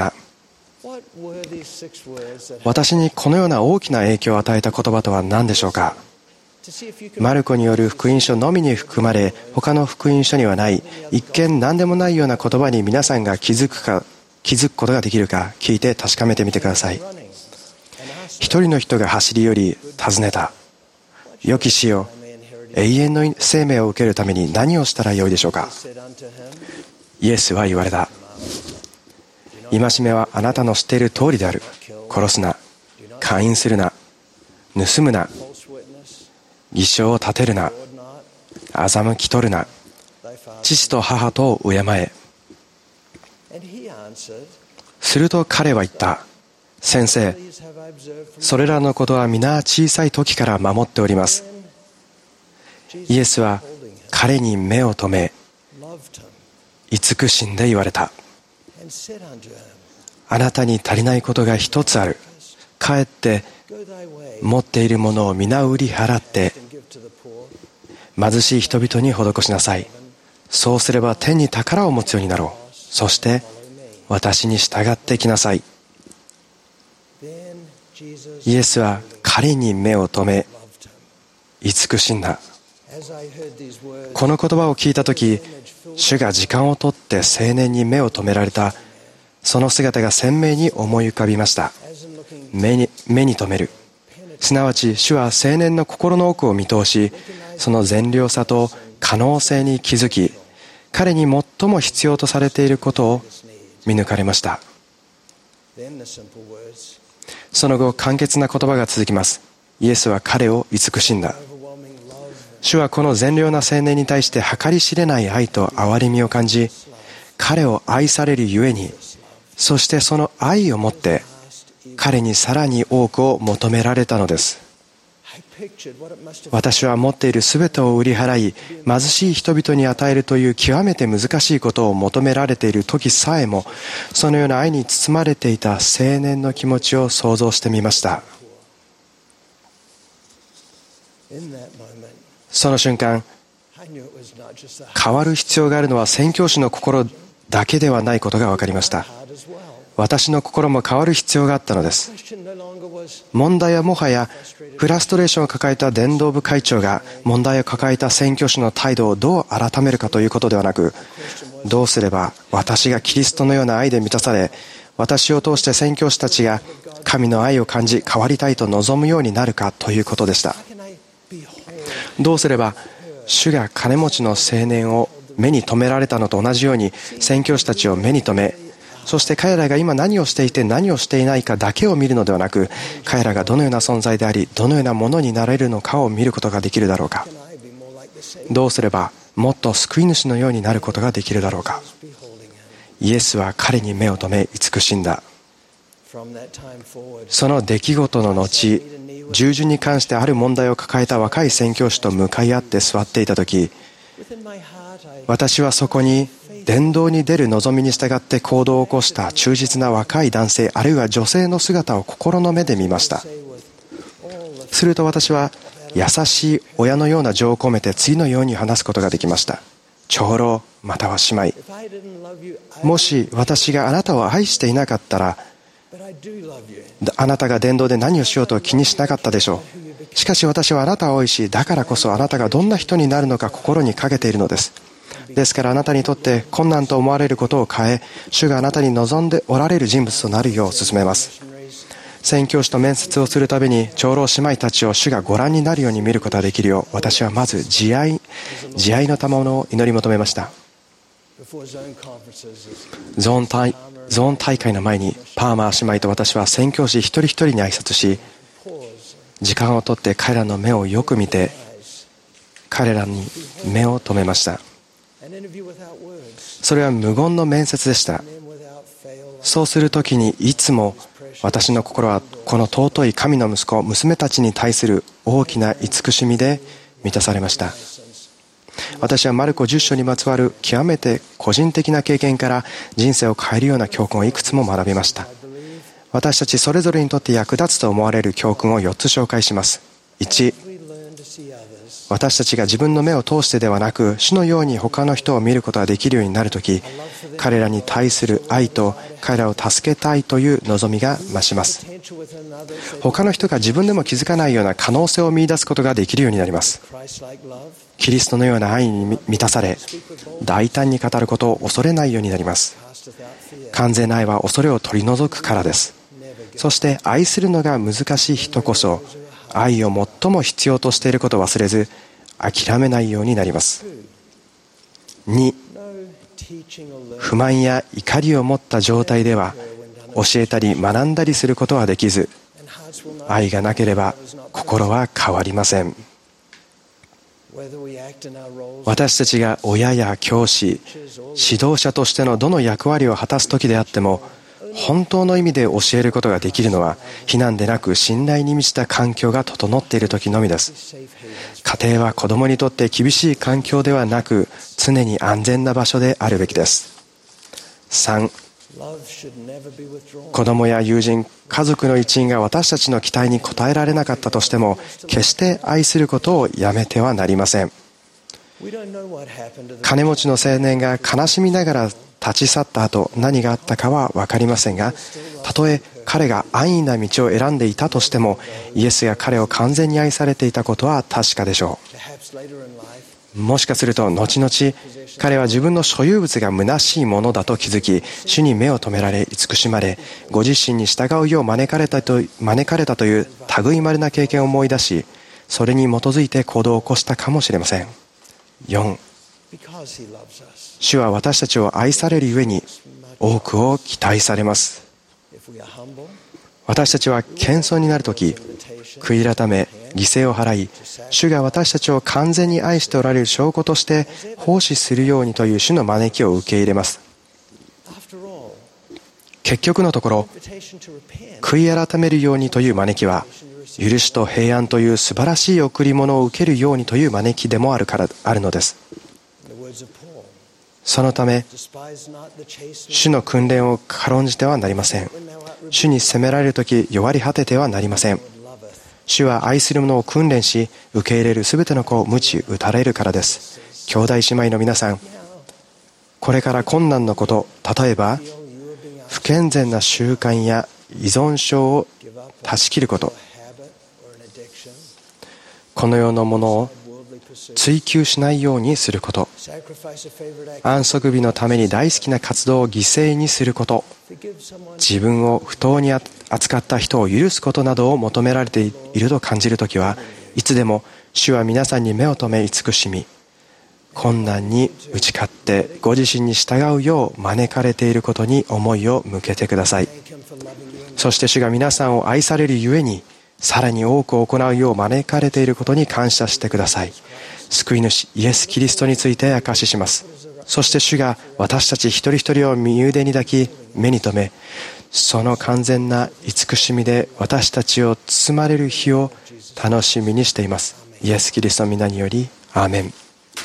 私にこのような大きな影響を与えた言葉とは何でしょうか。マルコによる福音書のみに含まれ、他の福音書にはない一見何でもないような言葉に皆さんが気づくことができるか聞いて確かめてみてください。一人の人が走り寄り尋ねた。良き師よ、永遠の生命を受けるために何をしたらよいでしょうか。イエスは言われた。戒めはあなたの知っている通りである。殺すな、姦淫するな、盗むな、偽証を立てるな、欺き取るな、父と母と敬え。すると彼は言った。先生、それらのことは皆小さい時から守っております。イエスは彼に目を留め、慈しんで言われた。あなたに足りないことが一つある。帰って持っているものを皆売り払って貧しい人々に施しなさい。そうすれば天に宝を持つようになろう。そして私に従ってきなさい。イエスは彼に目を留め慈しんだ。この言葉を聞いたとき、主が時間をとって青年に目を留められたその姿が鮮明に思い浮かびました。目に留める、すなわち主は青年の心の奥を見通し、その善良さと可能性に気づき、彼に最も必要とされていることを見抜かれました。その後、簡潔な言葉が続きます。イエスは彼を慈しんだ。主はこの善良な青年に対して計り知れない愛と憐れみを感じ、彼を愛されるゆえに、そしてその愛をもって彼にさらに多くを求められたのです。私は持っているすべてを売り払い、貧しい人々に与えるという極めて難しいことを求められている時さえも、そのような愛に包まれていた青年の気持ちを想像してみました。その瞬間、変わる必要があるのは宣教師の心だけではないことが分かりました。私の心も変わる必要があったのです。問題はもはやフラストレーションを抱えた伝道部会長が問題を抱えた宣教師の態度をどう改めるかということではなく、どうすれば私がキリストのような愛で満たされ、私を通して宣教師たちが神の愛を感じ変わりたいと望むようになるかということでした。どうすれば主が金持ちの青年を目に留められたのと同じように宣教師たちを目に留め、そして彼らが今何をしていて何をしていないかだけを見るのではなく、彼らがどのような存在でありどのようなものになれるのかを見ることができるだろうか。どうすればもっと救い主のようになることができるだろうか。イエスは彼に目を留め慈しんだ。その出来事の後、従順に関してある問題を抱えた若い宣教師と向かい合って座っていた時、私はそこに伝道に出る望みに従って行動を起こした忠実な若い男性あるいは女性の姿を心の目で見ました。すると私は優しい親のような情を込めて次のように話すことができました。長老または姉妹、もし私があなたを愛していなかったら、あなたが伝道で何をしようと気にしなかったでしょう。しかし私はあなたを愛し、だからこそあなたがどんな人になるのか心にかけているのです。ですからあなたにとって困難と思われることを変え、主があなたに望んでおられる人物となるよう進めます。宣教師と面接をするたびに長老姉妹たちを主がご覧になるように見ることができるよう、私はまず慈愛の賜物を祈り求めました。ゾーン大会の前にパーマー姉妹と私は宣教師一人一人に挨拶し、時間をとって彼らの目をよく見て彼らに目を留めました。それは無言の面接でした。そうするときにいつも私の心はこの尊い神の息子娘たちに対する大きな慈しみで満たされました。私はマルコ10章にまつわる極めて個人的な経験から人生を変えるような教訓をいくつも学びました。私たちそれぞれにとって役立つと思われる教訓を4つ紹介します。1、私たちが自分の目を通してではなく主のように他の人を見ることができるようになるとき、彼らに対する愛と彼らを助けたいという望みが増します。他の人が自分でも気づかないような可能性を見出すことができるようになります。キリストのような愛に満たされ、大胆に語ることを恐れないようになります。完全な愛は恐れを取り除くからです。そして愛するのが難しい人こそ愛を最も必要としていることを忘れず諦めないようになります。2、不満や怒りを持った状態では教えたり学んだりすることはできず、愛がなければ心は変わりません。私たちが親や教師、指導者としてのどの役割を果たす時であっても、本当の意味で教えることができるのは非難でなく信頼に満ちた環境が整っている時のみです。家庭は子供にとって厳しい環境ではなく常に安全な場所であるべきです。3、子供や友人、家族の一員が私たちの期待に応えられなかったとしても決して愛することをやめてはなりません。金持ちの青年が悲しみながら立ち去った後何があったかは分かりませんが、たとえ彼が安易な道を選んでいたとしてもイエスが彼を完全に愛されていたことは確かでしょう。もしかすると後々彼は自分の所有物が虚しいものだと気づき、主に目を留められ慈しまれ、ご自身に従うよう招かれたという類まれな経験を思い出し、それに基づいて行動を起こしたかもしれません。4、主は私たちを愛されるゆえに多くを期待されます。私たちは謙遜になるとき、悔い改め犠牲を払い、主が私たちを完全に愛しておられる証拠として奉仕するようにという主の招きを受け入れます。 結局のところ、悔い改めるようにという招きは、許しと平安という素晴らしい贈り物を受けるようにという招きでもあるのです。そのため、主の訓練を軽んじてはなりません。主に責められるとき、弱り果ててはなりません。主は愛する者を訓練し、受け入れるすべての子を鞭打たれるからです。兄弟姉妹の皆さん、これから困難のこと、例えば不健全な習慣や依存症を断ち切ること、この世のものを追求しないようにすること、安息日のために大好きな活動を犠牲にすること、自分を不当に扱った人を許すことなどを求められていると感じるときは、いつでも主は皆さんに目を留め慈しみ、困難に打ち勝ってご自身に従うよう招かれていることに思いを向けてください。そして主が皆さんを愛されるゆえに、さらに多く行うよう招かれていることに感謝してください。救い主イエス・キリストについて証しします。そして主が私たち一人一人を身腕に抱き、目に留め、その完全な慈しみで私たちを包まれる日を楽しみにしています。イエス・キリストの皆により、アーメン。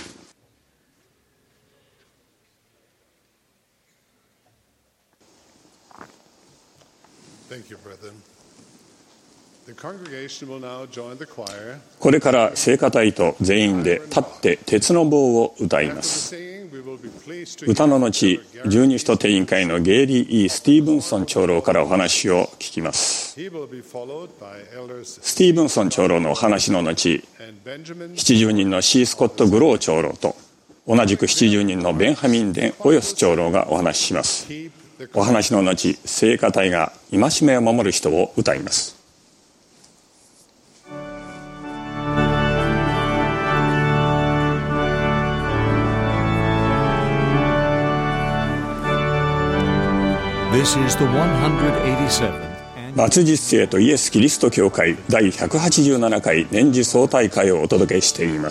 これから聖歌隊と全員で立って鉄の棒を歌います。歌の後、十二使徒定員会のゲイリー・スティーブンソン長老からお話を聞きます。スティーブンソン長老のお話の後、70人のシー・スコット・グロー長老と同じく70人のベンハミン・デン・オヨス長老がお話しします。お話の後、聖歌隊が戒めを守る人を歌います。末日聖とイエス・キリスト教会第187回年次総大会をお届けしています。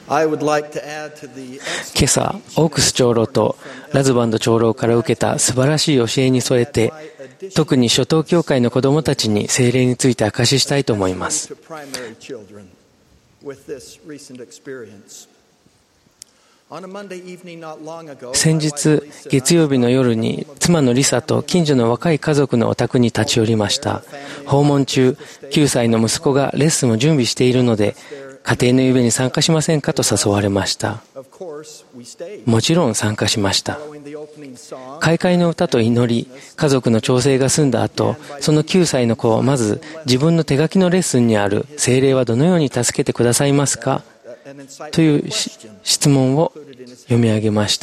今朝、オークス長老とラズバンド長老から受けた素晴らしい教えに添えて、特に初等教会の子どもたちに聖霊について証ししたいと思います。先日、月曜日の夜に妻のリサと近所の若い家族のお宅に立ち寄りました。訪問中、9歳の息子がレッスンを準備しているので、家庭のイベに参加しませんかと誘われました。もちろん参加しました。開会の歌と祈り、家族の調整が済んだ後、その9歳の子はまず自分の手書きのレッスンにある聖霊はどのように助けてくださいますかという質問を読み上げました。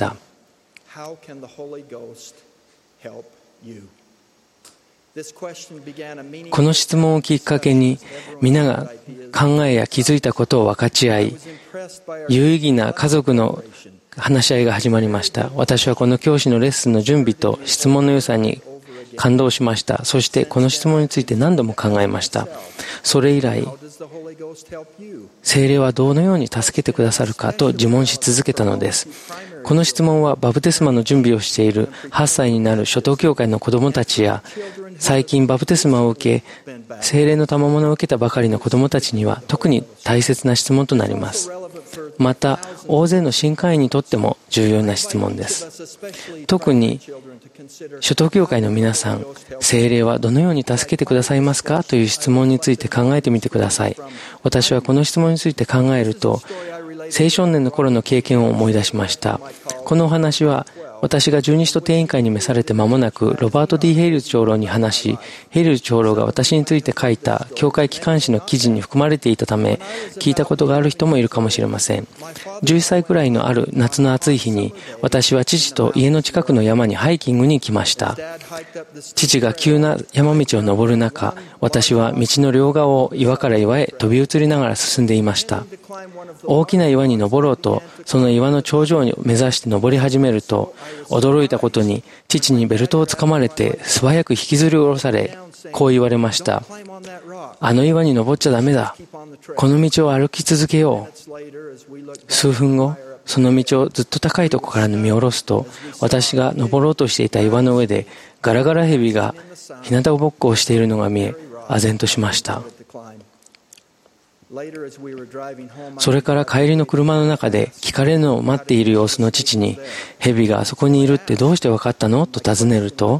この質問をきっかけに皆が考えや気づいたことを分かち合い、有意義な家族の話し合いが始まりました。私はこの教師のレッスンの準備と質問の良さに感動しました。そしてこの質問について何度も考えました。それ以来、聖霊はどのように助けてくださるかと自問し続けたのです。この質問はバプテスマの準備をしている8歳になる初等教会の子どもたちや、最近バプテスマを受け聖霊の賜物を受けたばかりの子どもたちには特に大切な質問となります。また大勢の新会員にとっても重要な質問です。特に初等教会の皆さん、聖霊はどのように助けてくださいますかという質問について考えてみてください。私はこの質問について考えると、青少年の頃の経験を思い出しました。このお話は私が十二使徒定員会に召されて間もなくロバート・ D ・ヘイルズ長老に話し、ヘイルズ長老が私について書いた教会機関誌の記事に含まれていたため、聞いたことがある人もいるかもしれません。11歳くらいのある夏の暑い日に、私は父と家の近くの山にハイキングに行きました。父が急な山道を登る中、私は道の両側を岩から岩へ飛び移りながら進んでいました。大きな岩に登ろうと、その岩の頂上を目指して登り始めると、驚いたことに父にベルトをつかまれて素早く引きずり下ろされ、こう言われました。あの岩に登っちゃダメだ。この道を歩き続けよう。数分後、その道をずっと高いところから見下ろすと、私が登ろうとしていた岩の上でガラガラヘビが日向ぼっこをしているのが見え、唖然としました。それから帰りの車の中で聞かれるのを待っている様子の父に、ヘビがあそこにいるってどうして分かったのと尋ねると、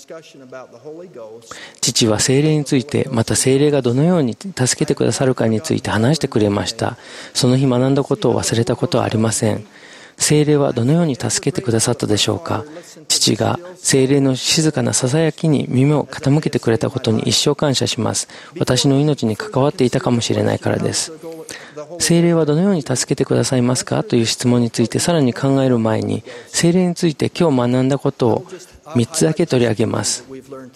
父は聖霊について、また聖霊がどのように助けてくださるかについて話してくれました。その日学んだことを忘れたことはありません。聖霊はどのように助けてくださったでしょうか。父が聖霊の静かなささやきに耳を傾けてくれたことに一生感謝します。私の命に関わっていたかもしれないからです。聖霊はどのように助けてくださいますかという質問についてさらに考える前に、聖霊について今日学んだことを3つだけ取り上げます。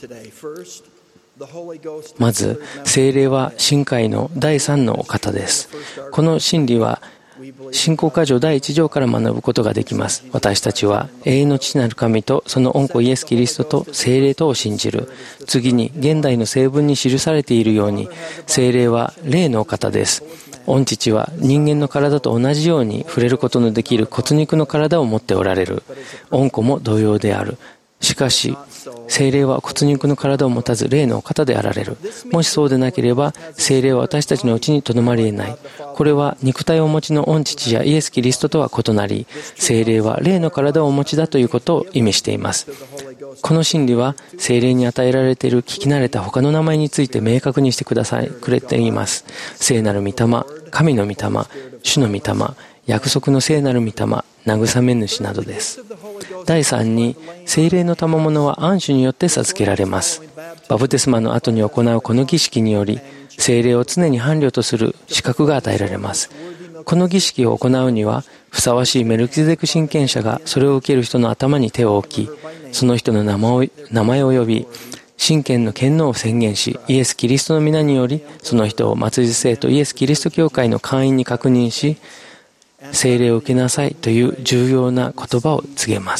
まず、聖霊は神界の第3のお方です。この真理は信仰箇条第1条から学ぶことができます。私たちは永遠の父なる神とその御子イエス・キリストと聖霊とを信じる。次に現代の聖文に記されているように、聖霊は霊のお方です。御父は人間の体と同じように触れることのできる骨肉の体を持っておられる。御子も同様である。しかし、聖霊は骨肉の体を持たず霊のお方であられる。もしそうでなければ、聖霊は私たちのうちにとどまり得ない。これは肉体をお持ちの御父やイエス・キリストとは異なり、聖霊は霊の体をお持ちだということを意味しています。この真理は、聖霊に与えられている聞き慣れた他の名前について明確にしてくれています。聖なる御霊、神の御霊、主の御霊、約束の聖なる御霊、慰め主などです。第3に、聖霊の賜物は安守によって授けられます。バプテスマの後に行うこの儀式により、聖霊を常に伴侶とする資格が与えられます。この儀式を行うには、ふさわしいメルキゼデク親権者がそれを受ける人の頭に手を置き、その人の名前を呼び、親権の権能を宣言し、イエス・キリストの皆により、その人を末日聖とイエス・キリスト教会の会員に確認し、聖霊を受けなさいという重要な言葉を告げます。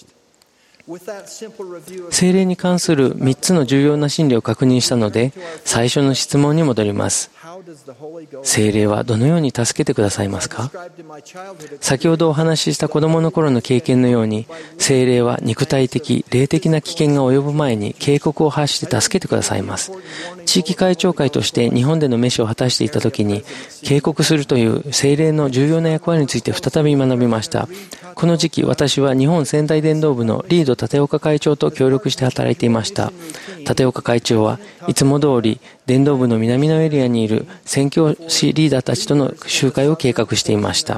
聖霊に関する3つの重要な真理を確認したので、最初の質問に戻ります。 聖霊はどのように助けてくださいますか？先ほどお話しした子供の頃の経験のように、聖霊は肉体的、霊的な危険が及ぶ前に警告を発して助けてくださいます。地域会長会として日本での召しを果たしていた時に、警告するという聖霊の重要な役割について再び学びました。この時期、私は日本仙台伝道部のリード立岡会長と協力して働いていました。立岡会長はいつも通り伝道部の南のエリアにいる宣教師リーダーたちとの集会を計画していました。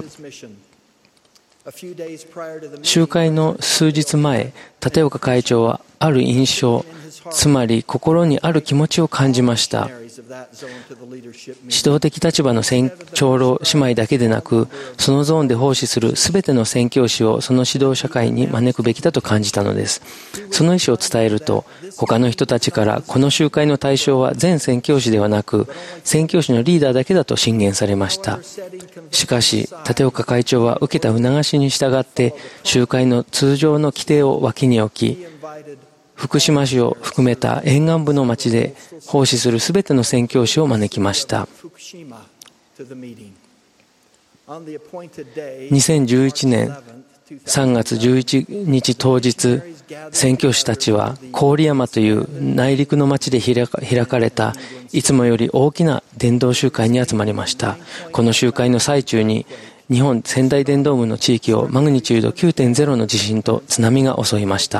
集会の数日前、立岡会長はある印象、つまり心にある気持ちを感じました。指導的立場の長老姉妹だけでなく、そのゾーンで奉仕するすべての宣教師をその指導者会に招くべきだと感じたのです。その意思を伝えると、他の人たちからこの集会の対象は全宣教師ではなく、宣教師のリーダーだけだと進言されました。しかし、立岡会長は受けた促しに従って、集会の通常の規定を脇に置き、福島市を含めた沿岸部の町で奉仕するすべての宣教師を招きました。2011年3月11日当日、宣教師たちは郡山という内陸の町で開かれたいつもより大きな伝道集会に集まりました。この集会の最中に日本仙台伝道部の地域をマグニチュード 9.0 の地震と津波が襲いました。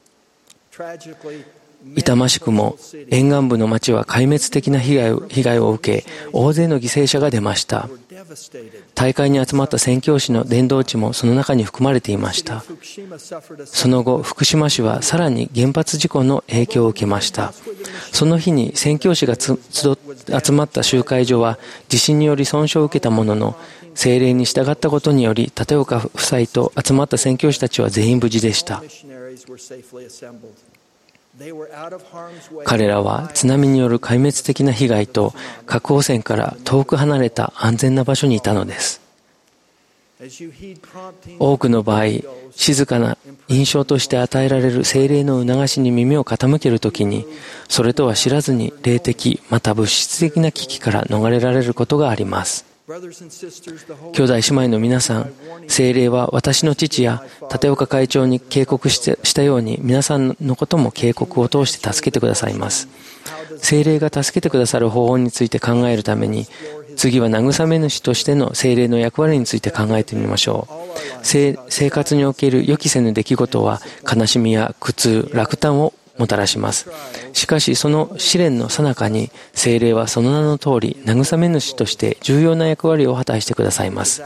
痛ましくも沿岸部の町は壊滅的な被害を受け、大勢の犠牲者が出ました。大会に集まった宣教師の伝道地もその中に含まれていました。その後、福島市はさらに原発事故の影響を受けました。その日に宣教師が集まった集会所は地震により損傷を受けたものの、聖霊に従ったことにより立岡夫妻と集まった宣教師たちは全員無事でした。彼らは津波による壊滅的な被害と核汚染から遠く離れた安全な場所にいたのです。多くの場合、静かな印象として与えられる聖霊の促しに耳を傾けるときに、それとは知らずに霊的また物質的な危機から逃れられることがあります。兄弟姉妹の皆さん、聖霊は私の父や立岡会長に警告したように、皆さんのことも警告を通して助けてくださいます。聖霊が助けてくださる方法について考えるために、次は慰め主としての聖霊の役割について考えてみましょう。生活における予期せぬ出来事は悲しみや苦痛、落胆をもたらします。しかしその試練の最中に、聖霊はその名の通り慰め主として重要な役割を果たしてくださいます。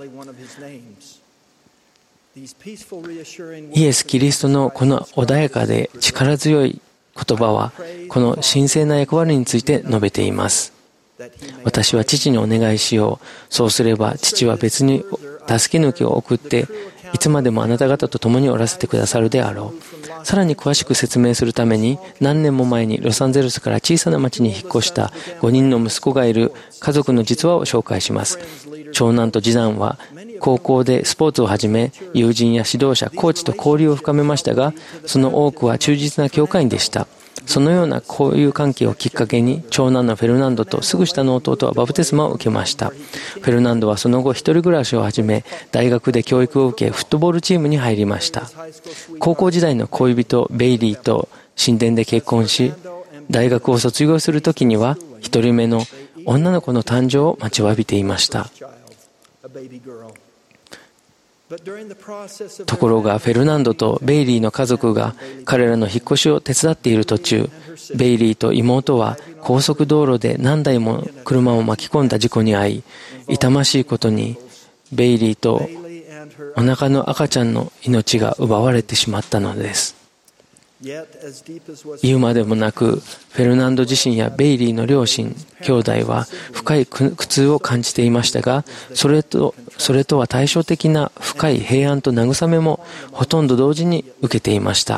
イエス・キリストのこの穏やかで力強い言葉は、この神聖な役割について述べています。私は父にお願いしよう。そうすれば父は別に助け抜きを送って、いつまでもあなた方と共におらせてくださるであろう。さらに詳しく説明するために、何年も前にロサンゼルスから小さな町に引っ越した5人の息子がいる家族の実話を紹介します。長男と次男は高校でスポーツを始め、友人や指導者、コーチと交流を深めましたが、その多くは忠実な教会員でした。そのような交友関係をきっかけに、長男のフェルナンドとすぐ下の弟はバプテスマを受けました。フェルナンドはその後一人暮らしを始め、大学で教育を受け、フットボールチームに入りました。高校時代の恋人ベイリーと神殿で結婚し、大学を卒業するときには一人目の女の子の誕生を待ちわびていました。ところがフェルナンドとベイリーの家族が彼らの引っ越しを手伝っている途中、ベイリーと妹は高速道路で何台も車を巻き込んだ事故に遭い、痛ましいことにベイリーとお腹の赤ちゃんの命が奪われてしまったのです。言うまでもなく、フェルナンド自身やベイリーの両親、兄弟は深い苦痛を感じていましたが、それとは対照的な深い平安と慰めもほとんど同時に受けていました。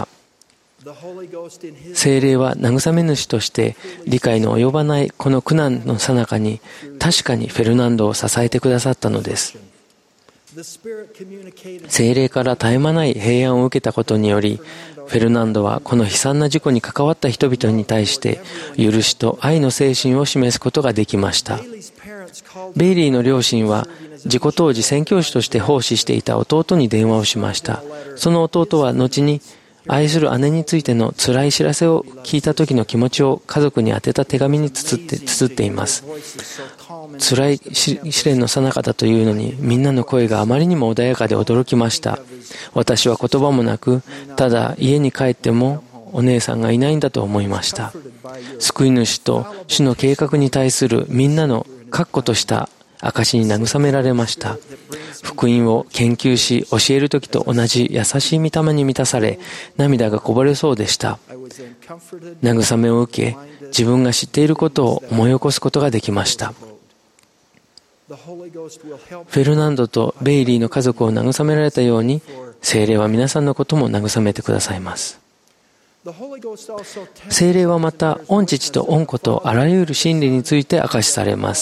聖霊は慰め主として理解の及ばないこの苦難の最中に、確かにフェルナンドを支えてくださったのです。 聖霊から絶え間ない平安を受けたことにより、フェルナンドはこの悲惨な事故に関わった人々に対して許しと愛の精神を示すことができました。ベイリーの両親は事故当時宣教師として奉仕していた弟に電話をしました。その弟は後に愛する姉についての辛い知らせを聞いた時の気持ちを家族に宛てた手紙に綴っています。辛い試練の最中だというのに、みんなの声があまりにも穏やかで驚きました。私は言葉もなく、ただ家に帰ってもお姉さんがいないんだと思いました。救い主と主の計画に対するみんなの確固とした証に慰められました。福音を研究し教えるときと同じ優しい御霊に満たされ、涙がこぼれそうでした。慰めを受け、自分が知っていることを思い起こすことができました。フェルナンドとベイリーの家族を慰められたように、聖霊は皆さんのことも慰めてくださいます。聖霊はまた、御父と御子とあらゆる真理について明かしされます。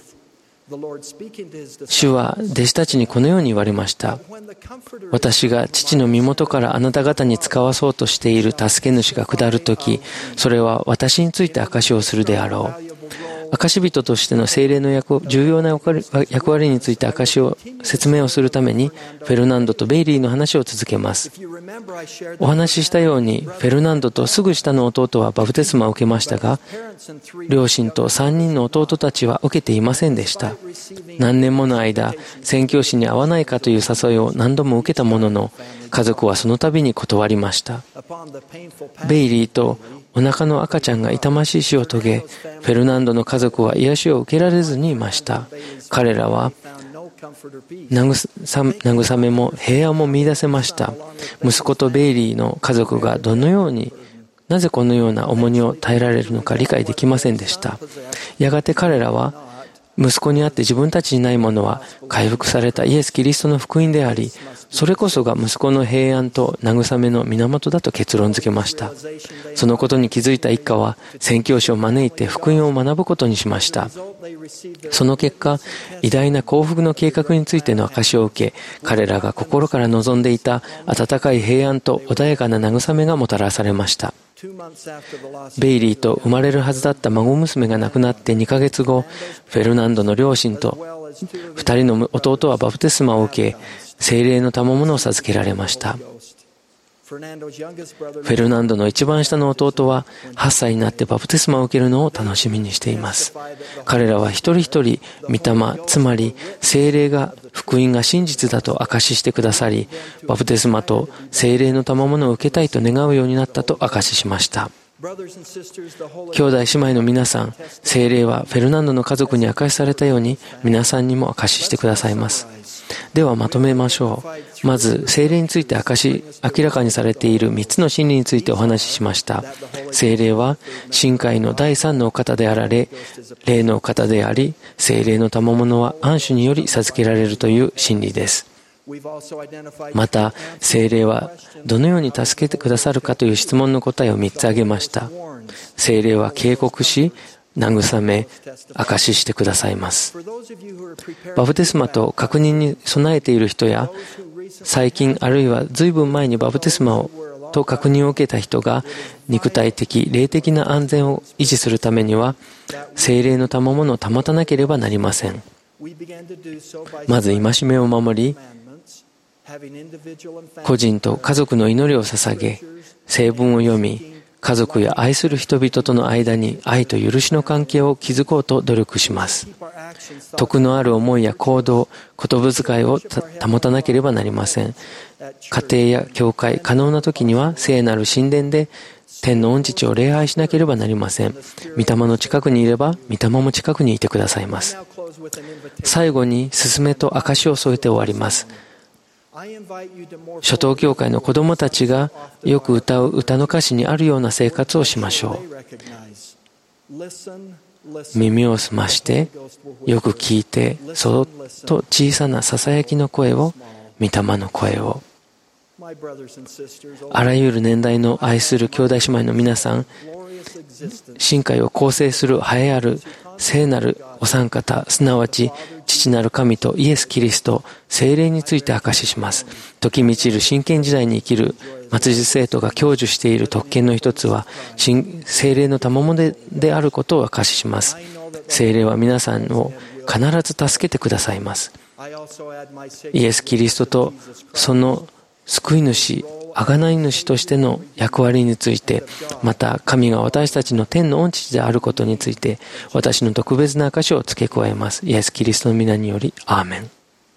主は弟子たちにこのように言われました。私が父の身元からあなた方に使わそうとしている助け主が下るとき、それは私について証しをするであろう。証人としての聖霊の重要な役割について説明をするために、フェルナンドとベイリーの話を続けます。お話ししたように、フェルナンドとすぐ下の弟はバプテスマを受けましたが、両親と3人の弟たちは受けていませんでした。何年もの間、宣教師に会わないかという誘いを何度も受けたものの、家族はその度に断りました。ベイリーとお腹の赤ちゃんが痛ましい死を遂げ、フェルナンドの家族は癒しを受けられずにいました。彼らは慰めも平安も見出せました。息子とベイリーの家族がなぜこのような重荷を耐えられるのか理解できませんでした。やがて彼らは、息子にあって自分たちにないものは回復されたイエス・キリストの福音であり、それこそが息子の平安と慰めの源だと結論付けました。そのことに気づいた一家は宣教師を招いて福音を学ぶことにしました。その結果、偉大な幸福の計画についての証しを受け、彼らが心から望んでいた温かい平安と穏やかな慰めがもたらされました。ベイリーと生まれるはずだった孫娘が亡くなって2ヶ月後、フェルナンドの両親と2人の弟はバプテスマを受け、聖霊の賜物を授けられました。フェルナンドの一番下の弟は8歳になってバプテスマを受けるのを楽しみにしています。彼らは一人一人御霊、つまり聖霊が福音が真実だと証ししてくださり、バプテスマと聖霊の賜物を受けたいと願うようになったと証ししました。兄弟姉妹の皆さん、聖霊はフェルナンドの家族に証しされたように皆さんにも証ししてくださいます。ではまとめましょう。まず、聖霊について明らかにされている3つの真理についてお話ししました。聖霊は神界の第三のお方であられ、霊のお方であり、聖霊の賜物は安守により授けられるという真理です。また、聖霊はどのように助けてくださるかという質問の答えを3つ挙げました。聖霊は警告し、慰め、証ししてくださいます。バプテスマと確認に備えている人や、最近あるいは随分前にバプテスマと確認を受けた人が、肉体的、霊的な安全を維持するためには、聖霊の賜物を保たなければなりません。まず戒めを守り、個人と家族の祈りを捧げ、聖文を読み、家族や愛する人々との間に愛と許しの関係を築こうと努力します。徳のある思いや行動、言葉遣いを保たなければなりません。家庭や教会、可能な時には聖なる神殿で天の御父を礼拝しなければなりません。御霊の近くにいれば、御霊も近くにいてくださいます。最後に、勧めと証しを添えて終わります。初等教会の子どもたちがよく歌う歌の歌詞にあるような生活をしましょう。耳を澄まして、よく聞いて、そっと小さなささやきの声を、御霊の声を。あらゆる年代の愛する兄弟姉妹の皆さん、神界を構成する栄えある聖なるお三方、すなわち父なる神とイエス・キリスト、聖霊について証しします。時満ちる真剣時代に生きる末日生徒が享受している特権の一つは、聖霊の賜物であることを証しします。聖霊は皆さんを必ず助けてくださいます。イエス・キリストとその救い主、贖い主としての役割について、また神が私たちの天の御父であることについて、私の特別な証を付け加えます。イエス・キリストの皆により、アーメン。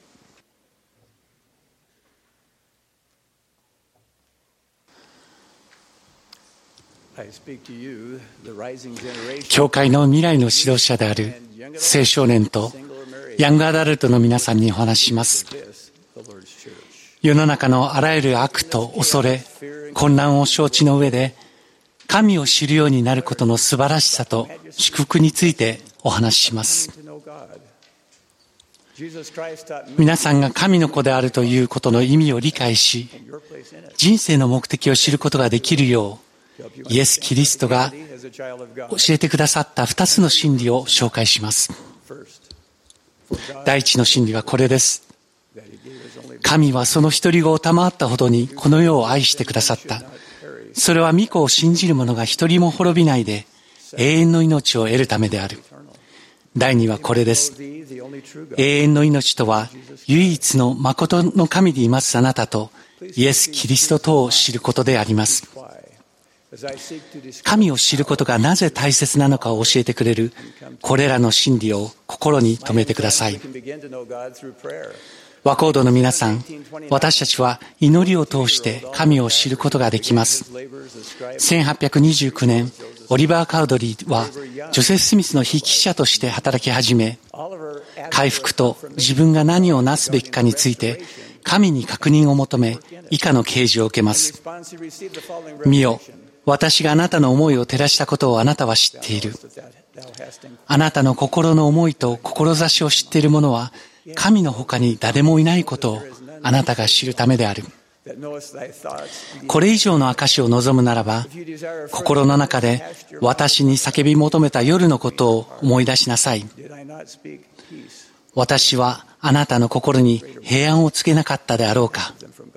教会の未来の指導者である青少年とヤングアダルトの皆さんにお話しします。世の中のあらゆる悪と恐れ、混乱を承知の上で、神を知るようになることの素晴らしさと祝福についてお話しします。皆さんが神の子であるということの意味を理解し、人生の目的を知ることができるよう、イエス・キリストが教えてくださった2つの真理を紹介します。第一の真理はこれです。神はその一人子を賜ったほどにこの世を愛してくださった。それは御子を信じる者が一人も滅びないで永遠の命を得るためである。第二はこれです。永遠の命とは唯一の誠の神でいますあなたとイエス・キリストとを知ることであります。神を知ることがなぜ大切なのかを教えてくれるこれらの真理を心に留めてください。和コードの皆さん、私たちは祈りを通して神を知ることができます。1829年、オリバー・カウドリーはジョセフ・スミスの筆記者として働き始め、回復と自分が何をなすべきかについて神に確認を求め、以下の啓示を受けます。見よ、私があなたの思いを照らしたことをあなたは知っている。あなたの心の思いと志を知っている者は神の他に誰もいないことをあなたが知るためである。これ以上の証を望むならば、心の中で私に叫び求めた夜のことを思い出しなさい。私はあなたの心に平安をつけなかったであろうか。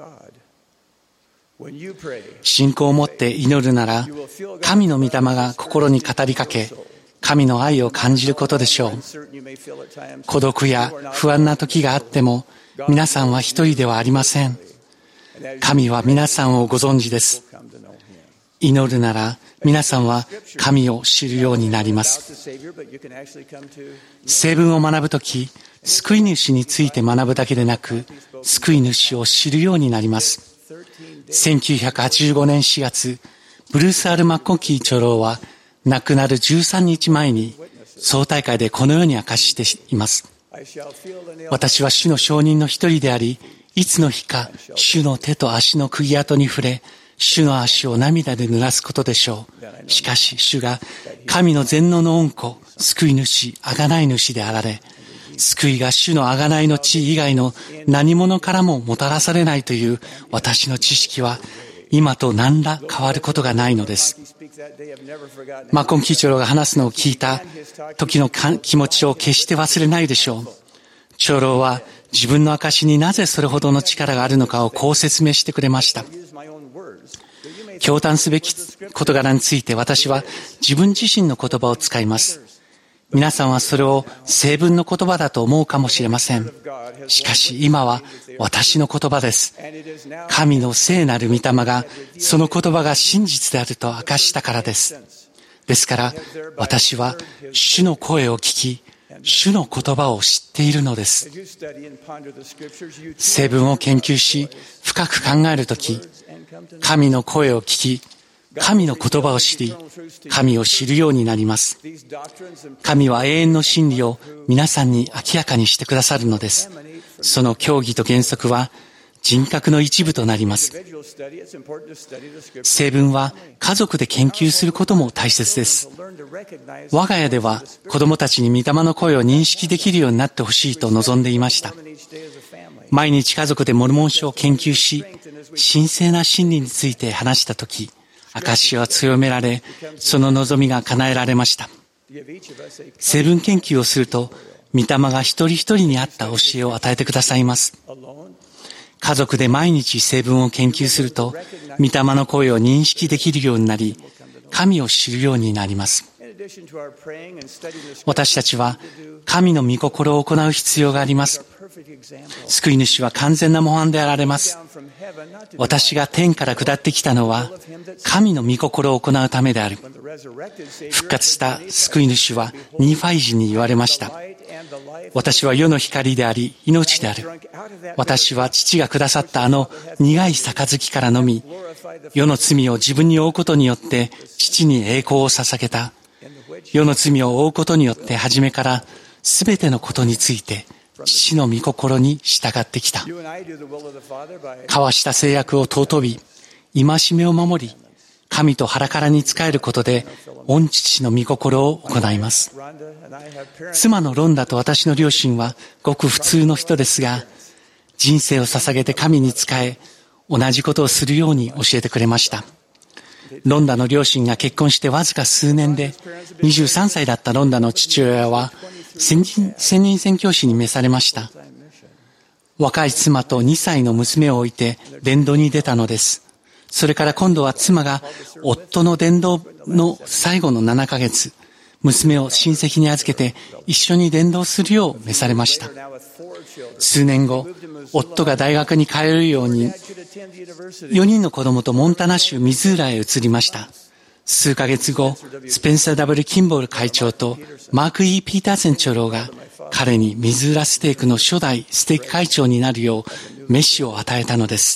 信仰を持って祈るなら、神の御霊が心に語りかけ、神の愛を感じることでしょう。孤独や不安な時があっても、皆さんは一人ではありません。神は皆さんをご存知です。祈るなら、皆さんは神を知るようになります。聖文を学ぶとき、救い主について学ぶだけでなく、救い主を知るようになります。1985年4月、ブルース・アル・マッコンキー長老は、亡くなる13日前に総大会でこのように明かしています。私は主の証人の一人であり、いつの日か主の手と足の釘跡に触れ、主の足を涙で濡らすことでしょう。しかし主が神の全能の御子、救い主、贖い主であられ、救いが主の贖いの地以外の何者からももたらされないという私の知識は、今と何ら変わることがないのです。マッコンキー長老が話すのを聞いた時の気持ちを決して忘れないでしょう。長老は自分の証になぜそれほどの力があるのかをこう説明してくれました。驚嘆すべき事柄について私は自分自身の言葉を使います。皆さんはそれを聖文の言葉だと思うかもしれません。しかし今は私の言葉です。神の聖なる御霊がその言葉が真実であると明かしたからです。ですから私は主の声を聞き、主の言葉を知っているのです。聖文を研究し、深く考えるとき、神の声を聞き、神の言葉を知り、神を知るようになります。神は永遠の真理を皆さんに明らかにしてくださるのです。その教義と原則は人格の一部となります。聖文は家族で研究することも大切です。我が家では子供たちに御霊の声を認識できるようになってほしいと望んでいました。毎日家族でモルモン書を研究し、神聖な真理について話したとき、証は強められ、その望みが叶えられました。聖文研究をすると、 御霊が一人一人に合った教えを与えてくださいます。家族で毎日聖文を研究すると、御霊の声を認識できるようになり、神を知るようになります。私たちは神の御心を行う必要があります。救い主は完全な模範であられます。私が天から下ってきたのは神の御心を行うためである。復活した救い主はニファイ人に言われました。私は世の光であり命である。私は父がくださったあの苦い杯から飲み、世の罪を自分に負うことによって父に栄光を捧げた。世の罪を負うことによって初めからすべてのことについて父の御心に従ってきた。交わした誓約を尊び、戒めを守り、神と腹からに仕えることで御父の御心を行います。妻のロンダと私の両親はごく普通の人ですが、人生を捧げて神に仕え、同じことをするように教えてくれました。ロンダの両親が結婚してわずか数年で、23歳だったロンダの父親は専任宣教師に召されました。若い妻と2歳の娘を置いて伝道に出たのです。それから今度は妻が夫の伝道の最後の7ヶ月、娘を親戚に預けて一緒に伝道するよう召されました。数年後、夫が大学に通うように、4人の子供とモンタナ州ミズーラへ移りました。数ヶ月後、スペンサー・ダブル・キンボール会長とマーク・イー・ピーターセン長老が彼にミズーラステークの初代ステーク会長になるよう召しを与えたのです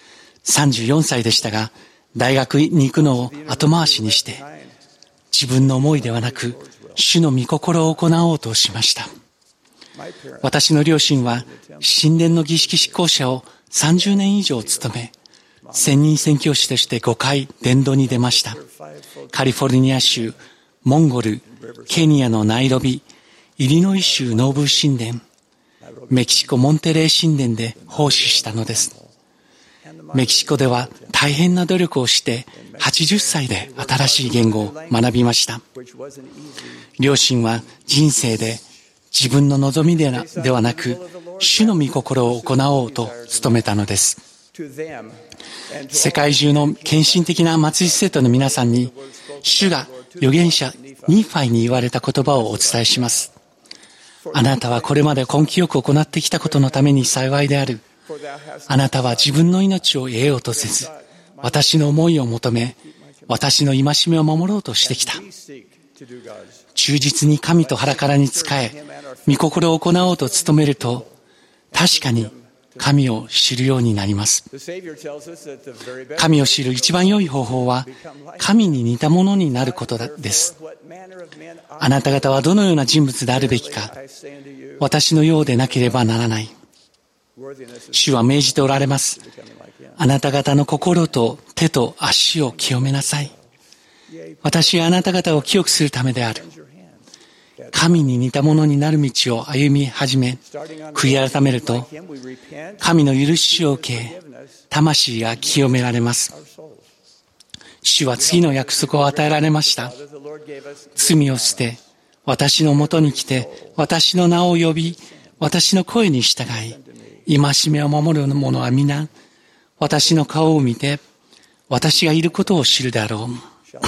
。34歳でしたが、大学に行くのを後回しにして、自分の思いではなく、主の御心を行おうとしました。私の両親は神殿の儀式執行者を30年以上務め、専任宣教師として5回伝道に出ました。カリフォルニア州、モンゴル、ケニアのナイロビ、イリノイ州ノーブ神殿、メキシコモンテレー神殿で奉仕したのです。メキシコでは大変な努力をして80歳で新しい言語を学びました。両親は人生で自分の望みではなく主の御心を行おうと努めたのです。世界中の献身的な末日生徒の皆さんに主が預言者ニーファイに言われた言葉をお伝えします。あなたはこれまで根気よく行ってきたことのために幸いである。あなたは自分の命を得ようとせず、私の思いを求め、私の戒めを守ろうとしてきた。忠実に神と腹からに仕え、御心を行おうと努めると、確かに神を知るようになります。神を知る一番良い方法は、神に似たものになることです。あなた方はどのような人物であるべきか、私のようでなければならない。主は命じておられます。あなた方の心と手と足を清めなさい。私はあなた方を清くするためである。神に似たものになる道を歩み始め、悔い改めると、神の許しを受け、魂が清められます。主は次の約束を与えられました。罪を捨て、私のもとに来て、私の名を呼び、私の声に従い、戒めを守る者は皆、私の顔を見て、私がいることを知るであろう。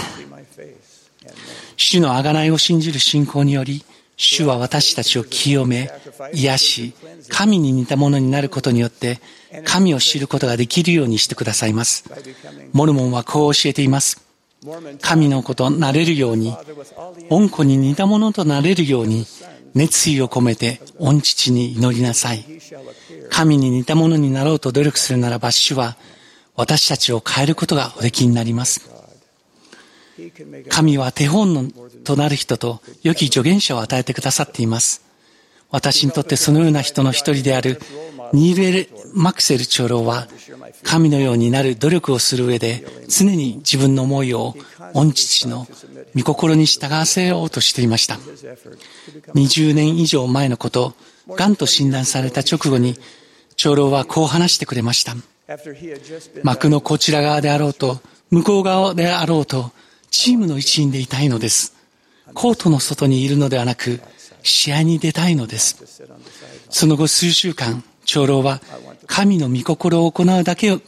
主の贖いを信じる信仰により、主は私たちを清め、癒し、神に似たものになることによって、神を知ることができるようにしてくださいます。モルモンはこう教えています。神の子となれるように、御子に似たものとなれるように、熱意を込めて御父に祈りなさい。神に似たものになろうと努力するならば、主は私たちを変えることがおできになります。神は手本となる人と良き助言者を与えてくださっています。私にとってそのような人の一人であるニール・エル・マクセル長老は、神のようになる努力をする上で常に自分の思いを御父の御心に従わせようとしていました。20年以上前のこと、癌と診断された直後に長老はこう話してくれました。幕のこちら側であろうと向こう側であろうとチームの一員でいたいのです。コートの外にいるのではなく、 試合に出たいのです。その後数週間、長老は神の御心を行う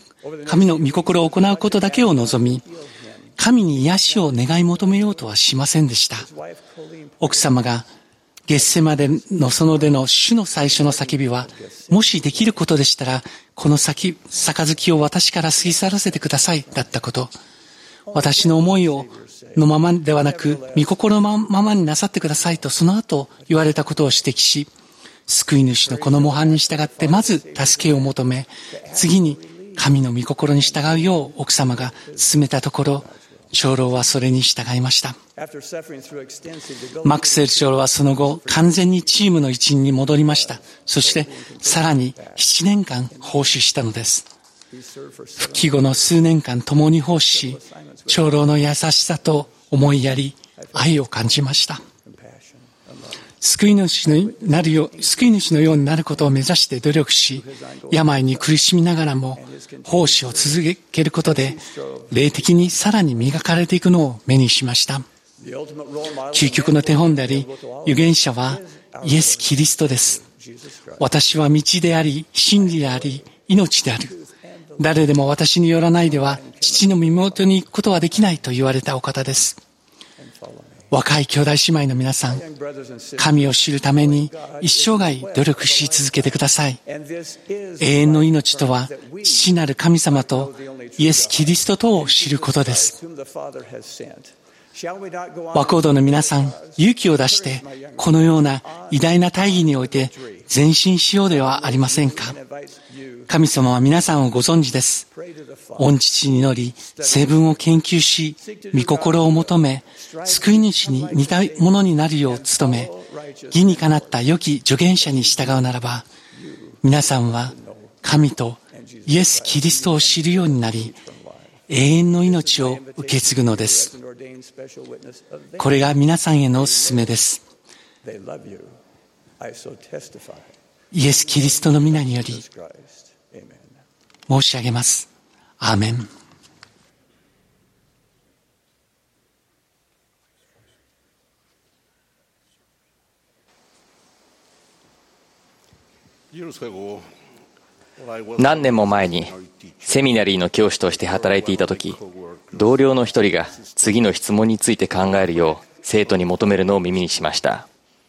ことだけを望み、神に癒しを願い求めようとはしませんでした。奥様がゲッセマネの園での主の最初の叫びは、もしできることでしたら、この杯を私から過ぎ去らせてくださいだったこと。私の思いのままではなく、御心のままになさってくださいとその後言われたことを指摘し、救い主のこの模範に従ってまず助けを求め、次に神の御心に従うよう奥様が進めたところ、長老はそれに従いました。マクスウェル長老はその後、完全にチームの一員に戻りました。そして、さらに7年間奉仕したのです。復帰後の数年間共に奉仕し、長老の優しさと思いやり、愛を感じました。救い主のようになることを目指して努力し、病に苦しみながらも奉仕を続けることで、霊的にさらに磨かれていくのを目にしました。究極の手本であり、預言者はイエス・キリストです。私は道であり、真理であり、命である。誰でも私によらないでは、父の身元に行くことはできないと言われたお方です。若い兄弟姉妹の皆さん、神を知るために一生涯努力し続けてください。永遠の命とは、父なる神様とイエス・キリストとを知ることです。和光堂の皆さん、勇気を出して、このような偉大な大義において前進しようではありませんか。神様は皆さんをご存知です。御父に祈り、聖文を研究し、御心を求め、救い主に似たものになるよう努め、義にかなった良き助言者に従うならば、皆さんは神とイエス・キリストを知るようになり、永遠の命を受け継ぐのです。これが皆さんへのお勧めです。イエス・キリストの皆により申し上げます。アーメン。 何年も前にセミナリーの教師として働いていたとき、同僚の一人が次の質問について考えるよう生徒に求めるのを耳にしました。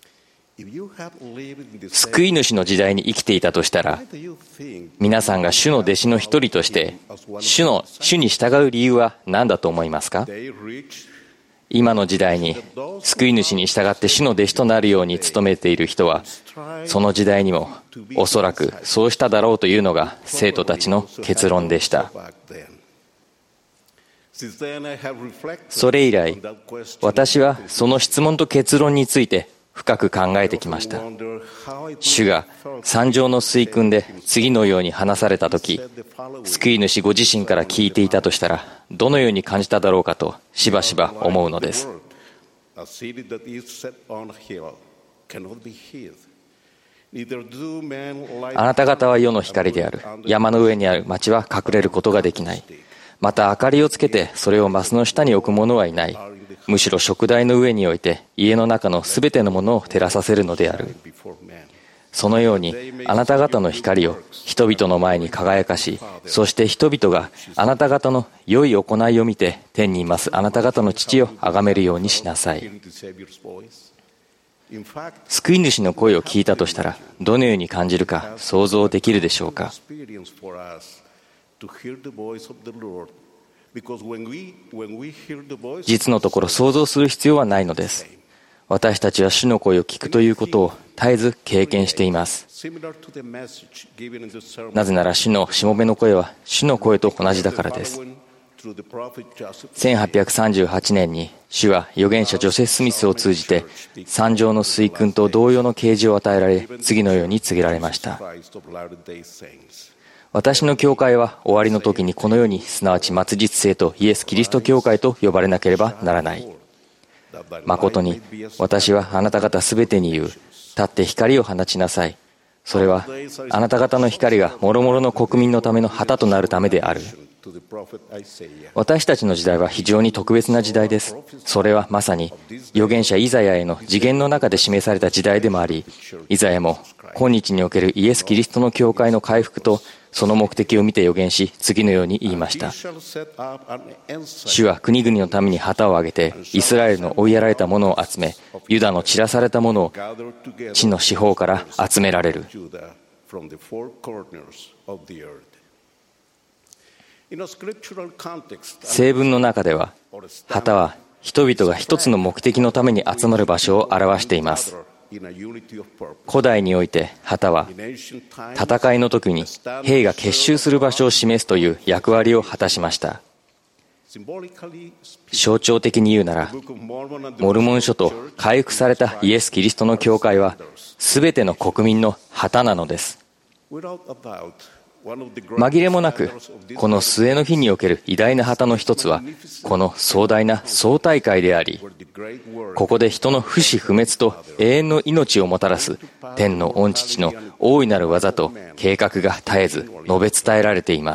救い主の時代に生きていたとしたら、皆さんが主の弟子の一人として主に従う理由は何だと思いますか？今の時代に救い主に従って主の弟子となるように努めている人は、その時代にもおそらくそうしただろうというのが生徒たちの結論でした。それ以来、私はその質問と結論について深く考えてきました。主が三条の水訓で次のように話されたとき、救い主ご自身から聞いていたとしたら、どのように感じただろうかとしばしば思うのです。あなた方は世の光である。山の上にある町は隠れることができない。また明かりをつけてそれをマスの下に置く者はいない。むしろ燭台の上に置いて家の中のすべてのものを照らさせるのである。そのようにあなた方の光を人々の前に輝かし、そして人々があなた方の良い行いを見て天にいますあなた方の父を崇めるようにしなさい。救い主の声を聞いたとしたらどのように感じるか想像できるでしょうか。実のところ想像する必要はないのです。私たちは主の声を聞くということを絶えず経験しています。なぜなら主のしもべの声は主の声と同じだからです。1838年に主は預言者ジョセフ・スミスを通じて三条の水訓と同様の啓示を与えられ、次のように告げられました。私の教会は終わりの時にこのように、すなわち末日聖とイエス・キリスト教会と呼ばれなければならない。誠に私はあなた方すべてに言う。立って光を放ちなさい。それはあなた方の光が諸々の国民のための旗となるためである。 私たちの時代は非常に特別な時代です。それはまさに預言者イザヤへの次元の中で示された時代でもあり、イザヤも今日におけるイエス・キリストの教会の回復とその目的を見て預言し、次のように言いました。主は国々のために旗を上げて、イスラエルの追いやられた者を集め、ユダの散らされた者を地の四方から集められる。聖文の中では、旗は人々が一つの目的のために集まる場所を表しています。古代において旗は戦いの時に兵が結集する場所を示すという役割を果たしました。象徴的に言うなら、モルモン書と回復されたイエス・キリストの教会は全ての国民の旗なのです。紛れもなく、この末の日における偉大な旗の一つは、この壮大な総大会であり、ここで人の不死不滅と永遠の命をもたらす天の御父の大いなる技と計画が絶えず述べ伝えられています。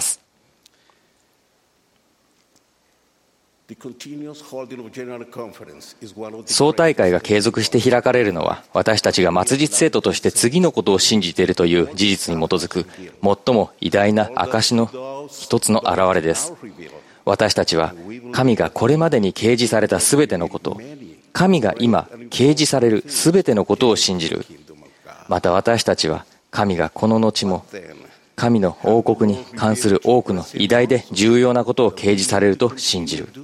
総大会が継続して開かれるのは、私たちが末日生徒として次のことを信じているという事実に基づく最も偉大な証の一つの現れです。私たちは神がこれまでに掲示されたすべてのこと、神が今掲示されるすべてのことを信じる。また私たちは神がこの後も神の王国に関する多くの偉大で重要なことを掲示されると信じる。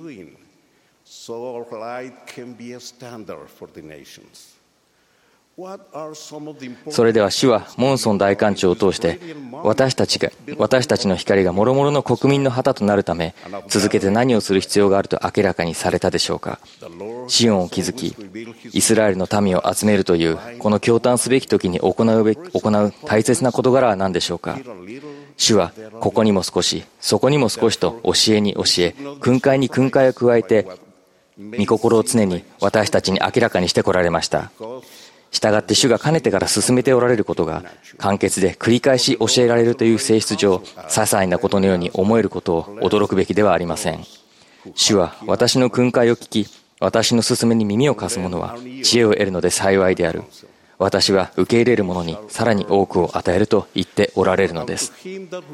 それでは主はモンソン大官長を通して私たちの光が諸々の国民の旗となるため続けて何をする必要があると明らかにされたでしょうか。シオンを築きイスラエルの民を集めるというこの驚嘆すべき時に行う大切な事柄は何でしょうか。主はここにも少しそこにも少しと教えに教え、訓戒に訓戒を加えて御心を常に私たちに明らかにしてこられました。したがって主がかねてから進めておられることが簡潔で繰り返し教えられるという性質上、些細なことのように思えることを驚くべきではありません。主は私の訓戒を聞き、私の勧めに耳を貸す者は知恵を得るので幸いである。私は受け入れる者にさらに多くを与えると言っておられるのです。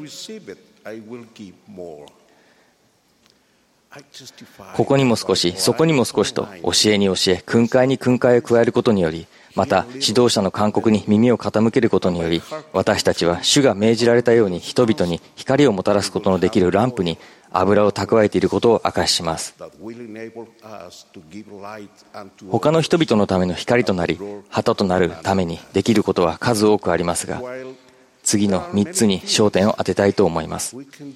ここにも少しそこにも少しと教えに教え、訓戒に訓戒を加えることにより、また指導者の勧告に耳を傾けることにより、私たちは主が命じられたように人々に光をもたらすことのできるランプに油を蓄えていることを明かしします。他の人々のための光となり旗となるためにできることは数多くありますが、次の3つに焦点を当てたいと思います。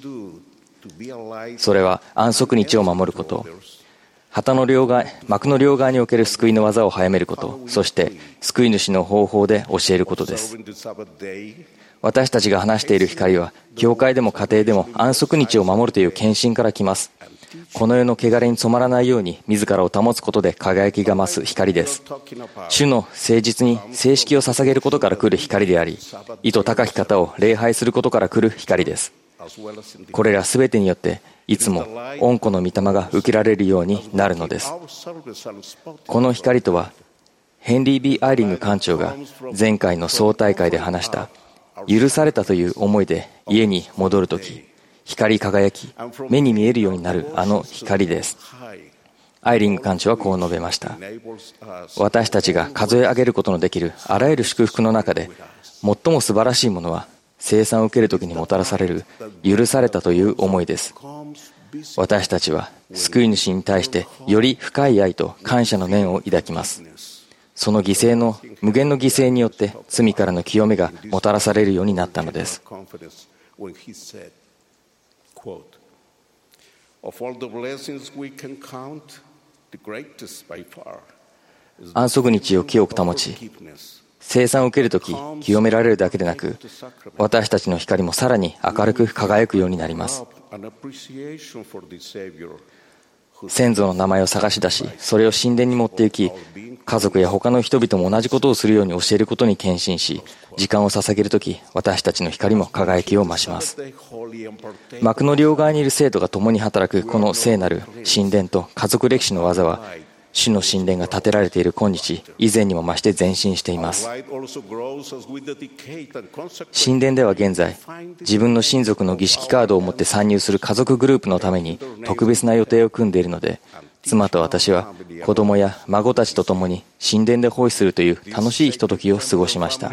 それは安息日を守ること、旗の両側、幕の両側における救いの技を早めること、そして救い主の方法で教えることです。私たちが話している光は、教会でも家庭でも安息日を守るという献身から来ます。この世の汚れに染まらないように自らを保つことで輝きが増す光です。主の誠実に聖式を捧げることから来る光であり、意図高き方を礼拝することから来る光です。これらすべてによっていつも恩子の御霊が受けられるようになるのです。この光とはヘンリー・B・アイリング館長が前回の総大会で話した許されたという思いで家に戻るとき光り輝き目に見えるようになるあの光です。アイリング館長はこう述べました。私たちが数え上げることのできるあらゆる祝福の中で最も素晴らしいものは生産を受けるときにもたらされる許されたという思いです。私たちは救い主に対してより深い愛と感謝の念を抱きます。その無限の犠牲によって罪からの清めがもたらされるようになったのです。安息日を清く保ち生産を受けるとき清められるだけでなく、私たちの光もさらに明るく輝くようになります。 先祖の名前を探し出し、それを神殿に持って行き、家族や他の人々も同じことをするように教えることに献身し、時間を捧げるとき、私たちの光も輝きを増します。幕の両側にいる生徒が共に働くこの聖なる神殿と家族歴史の技は、主の神殿が建てられている今日、以前にも増して前進しています。神殿では現在、自分の親族の儀式カードを持って参入する家族グループのために特別な予定を組んでいるので、妻と私は子供や孫たちと共に神殿で奉仕するという楽しいひとときを過ごしました。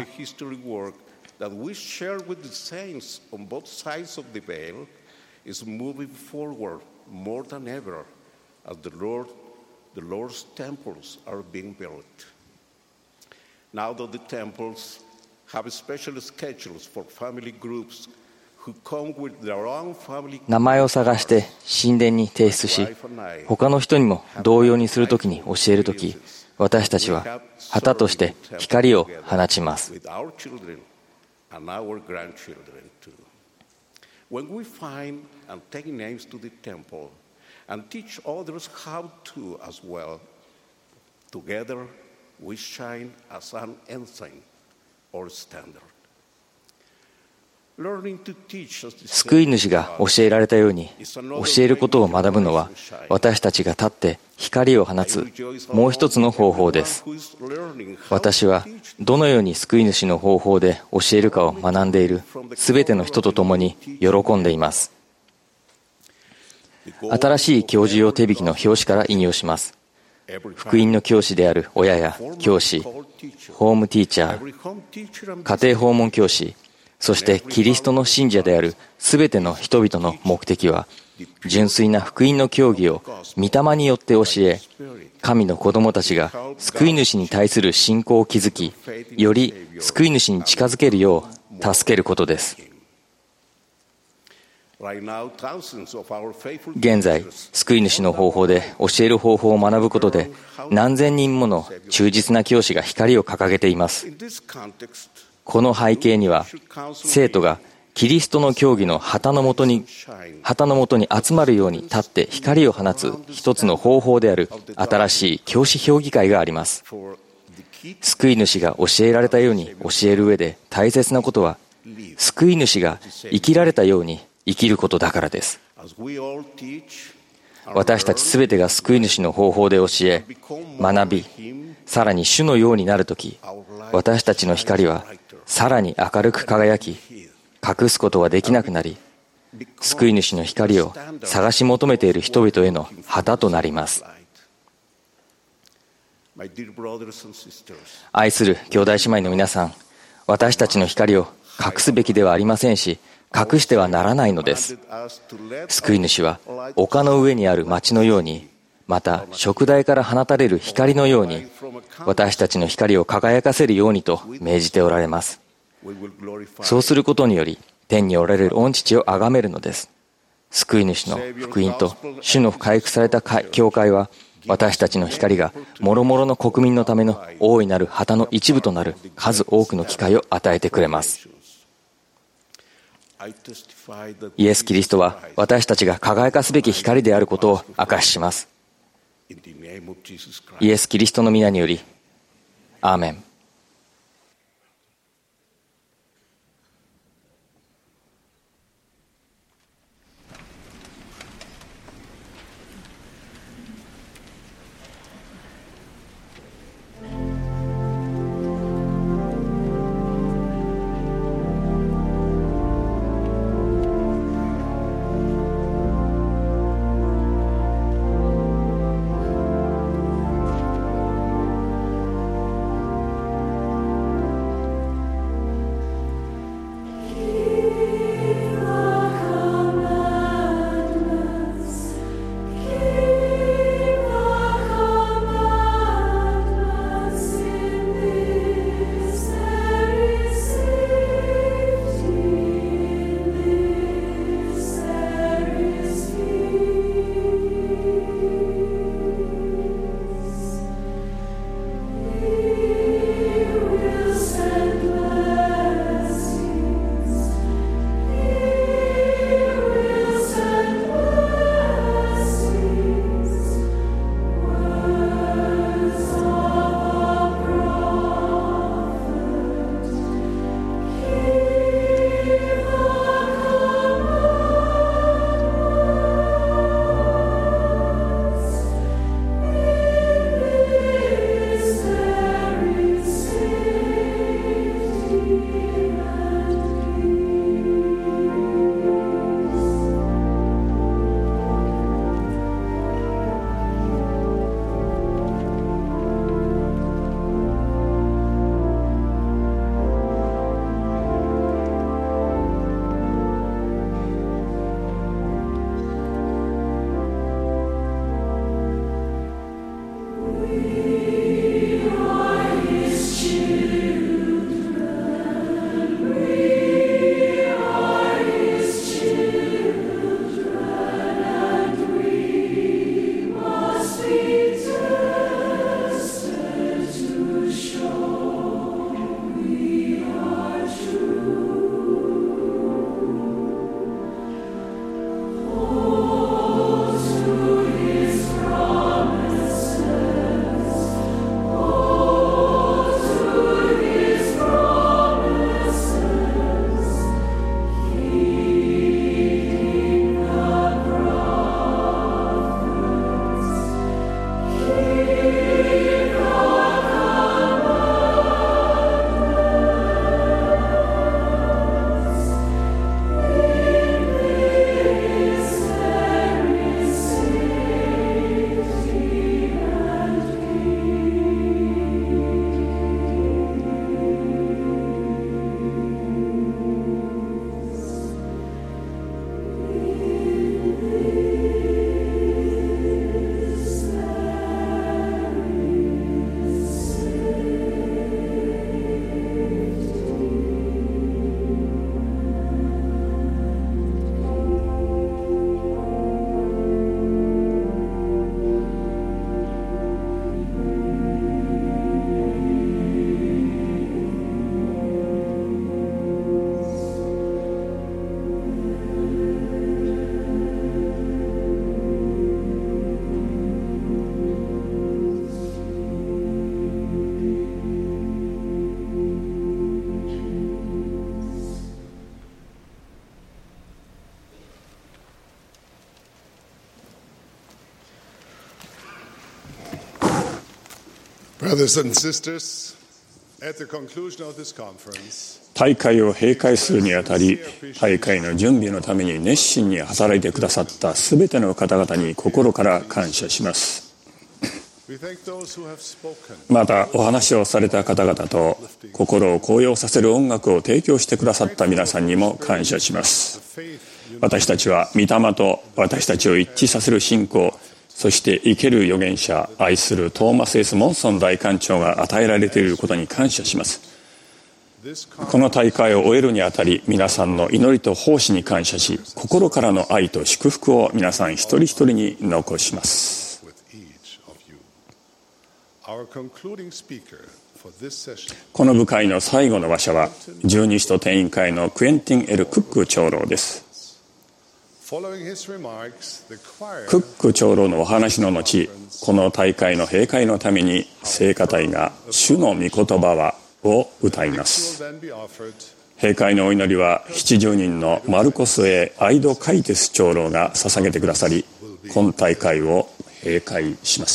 名前を探して神殿に提出し、他の人にも同様にするときに教えるとき、私たちは旗として光を放ちます。救い主が教えられたように教えることを学ぶのは、私たちが立って光を放つもう一つの方法です。私はどのように救い主の方法で教えるかを学んでいるすべての人と共に喜んでいます。新しい教授用手引きの表紙から引用します。福音の教師である親や教師、ホームティーチャー、家庭訪問教師、そしてキリストの信者であるすべての人々の目的は、純粋な福音の教義を御霊によって教え、神の子供たちが救い主に対する信仰を築き、より救い主に近づけるよう助けることです。現在、救い主の方法で教える方法を学ぶことで、何千人もの忠実な教師が光を掲げています。この背景には、生徒がキリストの教義の旗のもとに集まるように立って光を放つ一つの方法である新しい教師評議会があります。救い主が教えられたように教える上で大切なことは、救い主が生きられたように生きることだからです。私たちすべてが救い主の方法で教え、学び、さらに主のようになるとき、私たちの光はさらに明るく輝き、隠すことはできなくなり、救い主の光を探し求めている人々への旗となります。愛する兄弟姉妹の皆さん、私たちの光を隠すべきではありませんし、隠してはならないのです。救い主は丘の上にある町のように、また燭台から放たれる光のように、私たちの光を輝かせるようにと命じておられます。そうすることにより、天におられる御父を崇めるのです。救い主の福音と主の回復された教会は、私たちの光が諸々の国民のための大いなる旗の一部となる数多くの機会を与えてくれます。イエス・キリストは私たちが輝かすべき光であることを証しします。イエス・キリストの皆により、アーメン。 Brothers and sisters, at the conclusion of this conference, 大会を閉会するにあたり、大会の準備のために熱心に働いてくださったすべての方々に心から感謝します。またお話をされた方々と心を高揚させる音楽を提供してくださった皆さんにも感謝します。私たちは御霊と私たちを一致させる信仰、そして生ける預言者、愛するトーマス・S・モンソン大官長が与えられていることに感謝します。この大会を終えるにあたり、皆さんの祈りと奉仕に感謝し、心からの愛と祝福を皆さん一人一人に残します。この部会の最後の話者は、十二使徒典員会のクエンティン・エル・クック長老です。クック長老のお話の後、この大会の閉会のために聖歌隊が主の御言葉はを歌います。閉会のお祈りは70人のマルコス・エ・アイド・カイテス長老が捧げてくださり、今大会を閉会します。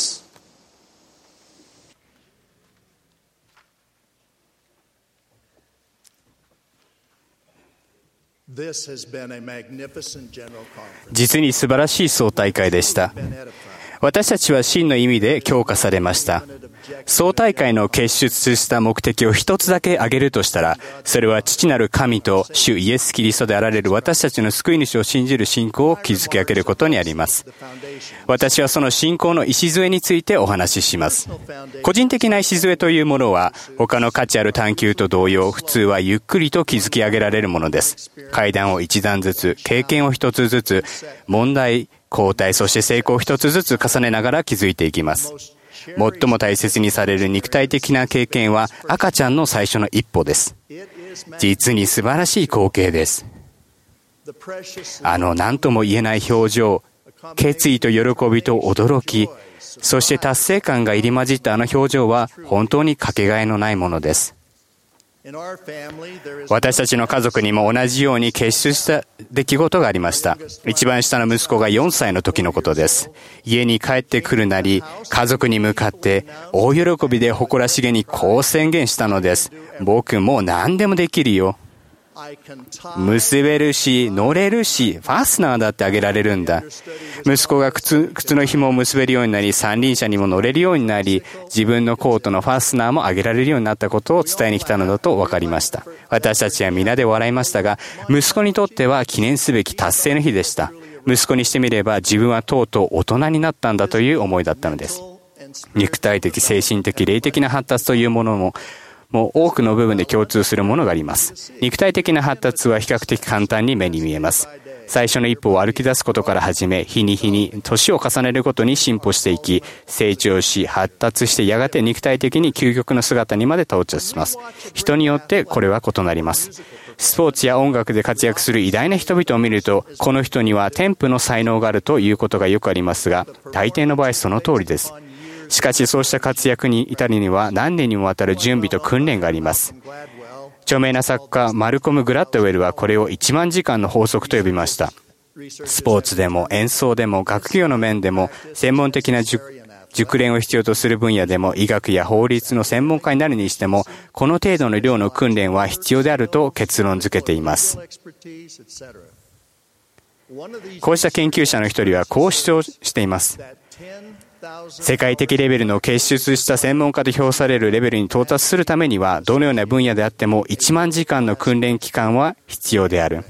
実に素晴らしい総大会でした。私たちは真の意味で強化されました。総大会の結出した目的を一つだけ挙げるとしたら、それは父なる神と主イエス・キリストであられる私たちの救い主を信じる信仰を築き上げることにあります。私はその信仰の礎についてお話しします。個人的な礎というものは、他の価値ある探求と同様、普通はゆっくりと築き上げられるものです。階段を一段ずつ、経験を一つずつ、問題、後退、そして成功を一つずつ重ねながら築いていきます。最も大切にされる肉体的な経験は赤ちゃんの最初の一歩です。実に素晴らしい光景です。何とも言えない表情、決意と喜びと驚き、そして達成感が入り混じった表情は本当にかけがえのないものです。私たちの家族にも同じように結出した出来事がありました。一番下の息子が4歳の時のことです。家に帰ってくるなり、家族に向かって大喜びで誇らしげにこう宣言したのです。僕もう何でもできるよ。結べるし、乗れるし、ファスナーだってあげられるんだ。息子が靴の紐を結べるようになり、三輪車にも乗れるようになり、自分のコートのファスナーもあげられるようになったことを伝えに来たのだと分かりました。私たちは皆で笑いましたが、息子にとっては記念すべき達成の日でした。息子にしてみれば、自分はとうとう大人になったんだという思いだったのです。肉体的、精神的、霊的な発達というものも多くの部分で共通するものがあります。肉体的な発達は比較的簡単に目に見えます。最初の一歩を歩き出すことから始め、日に日に年を重ねるごとに進歩していき、成長し、発達してやがて肉体的に究極の姿にまで到達します。人によってこれは異なります。スポーツや音楽で活躍する偉大な人々を見ると、この人には天賦の才能があるということがよくありますが、大抵の場合その通りです。しかしそうした活躍に至るには何年にもわたる準備と訓練があります。著名な作家マルコム・グラッドウェルはこれを1万時間の法則と呼びました。スポーツでも演奏でも学業の面でも専門的な熟練を必要とする分野でも医学や法律の専門家になるにしても、この程度の量の訓練は必要であると結論付けています。こうした研究者の一人はこう主張しています。世界的レベルの結出した専門家と評されるレベルに到達するためには、どのような分野であっても1万時間の訓練期間は必要である。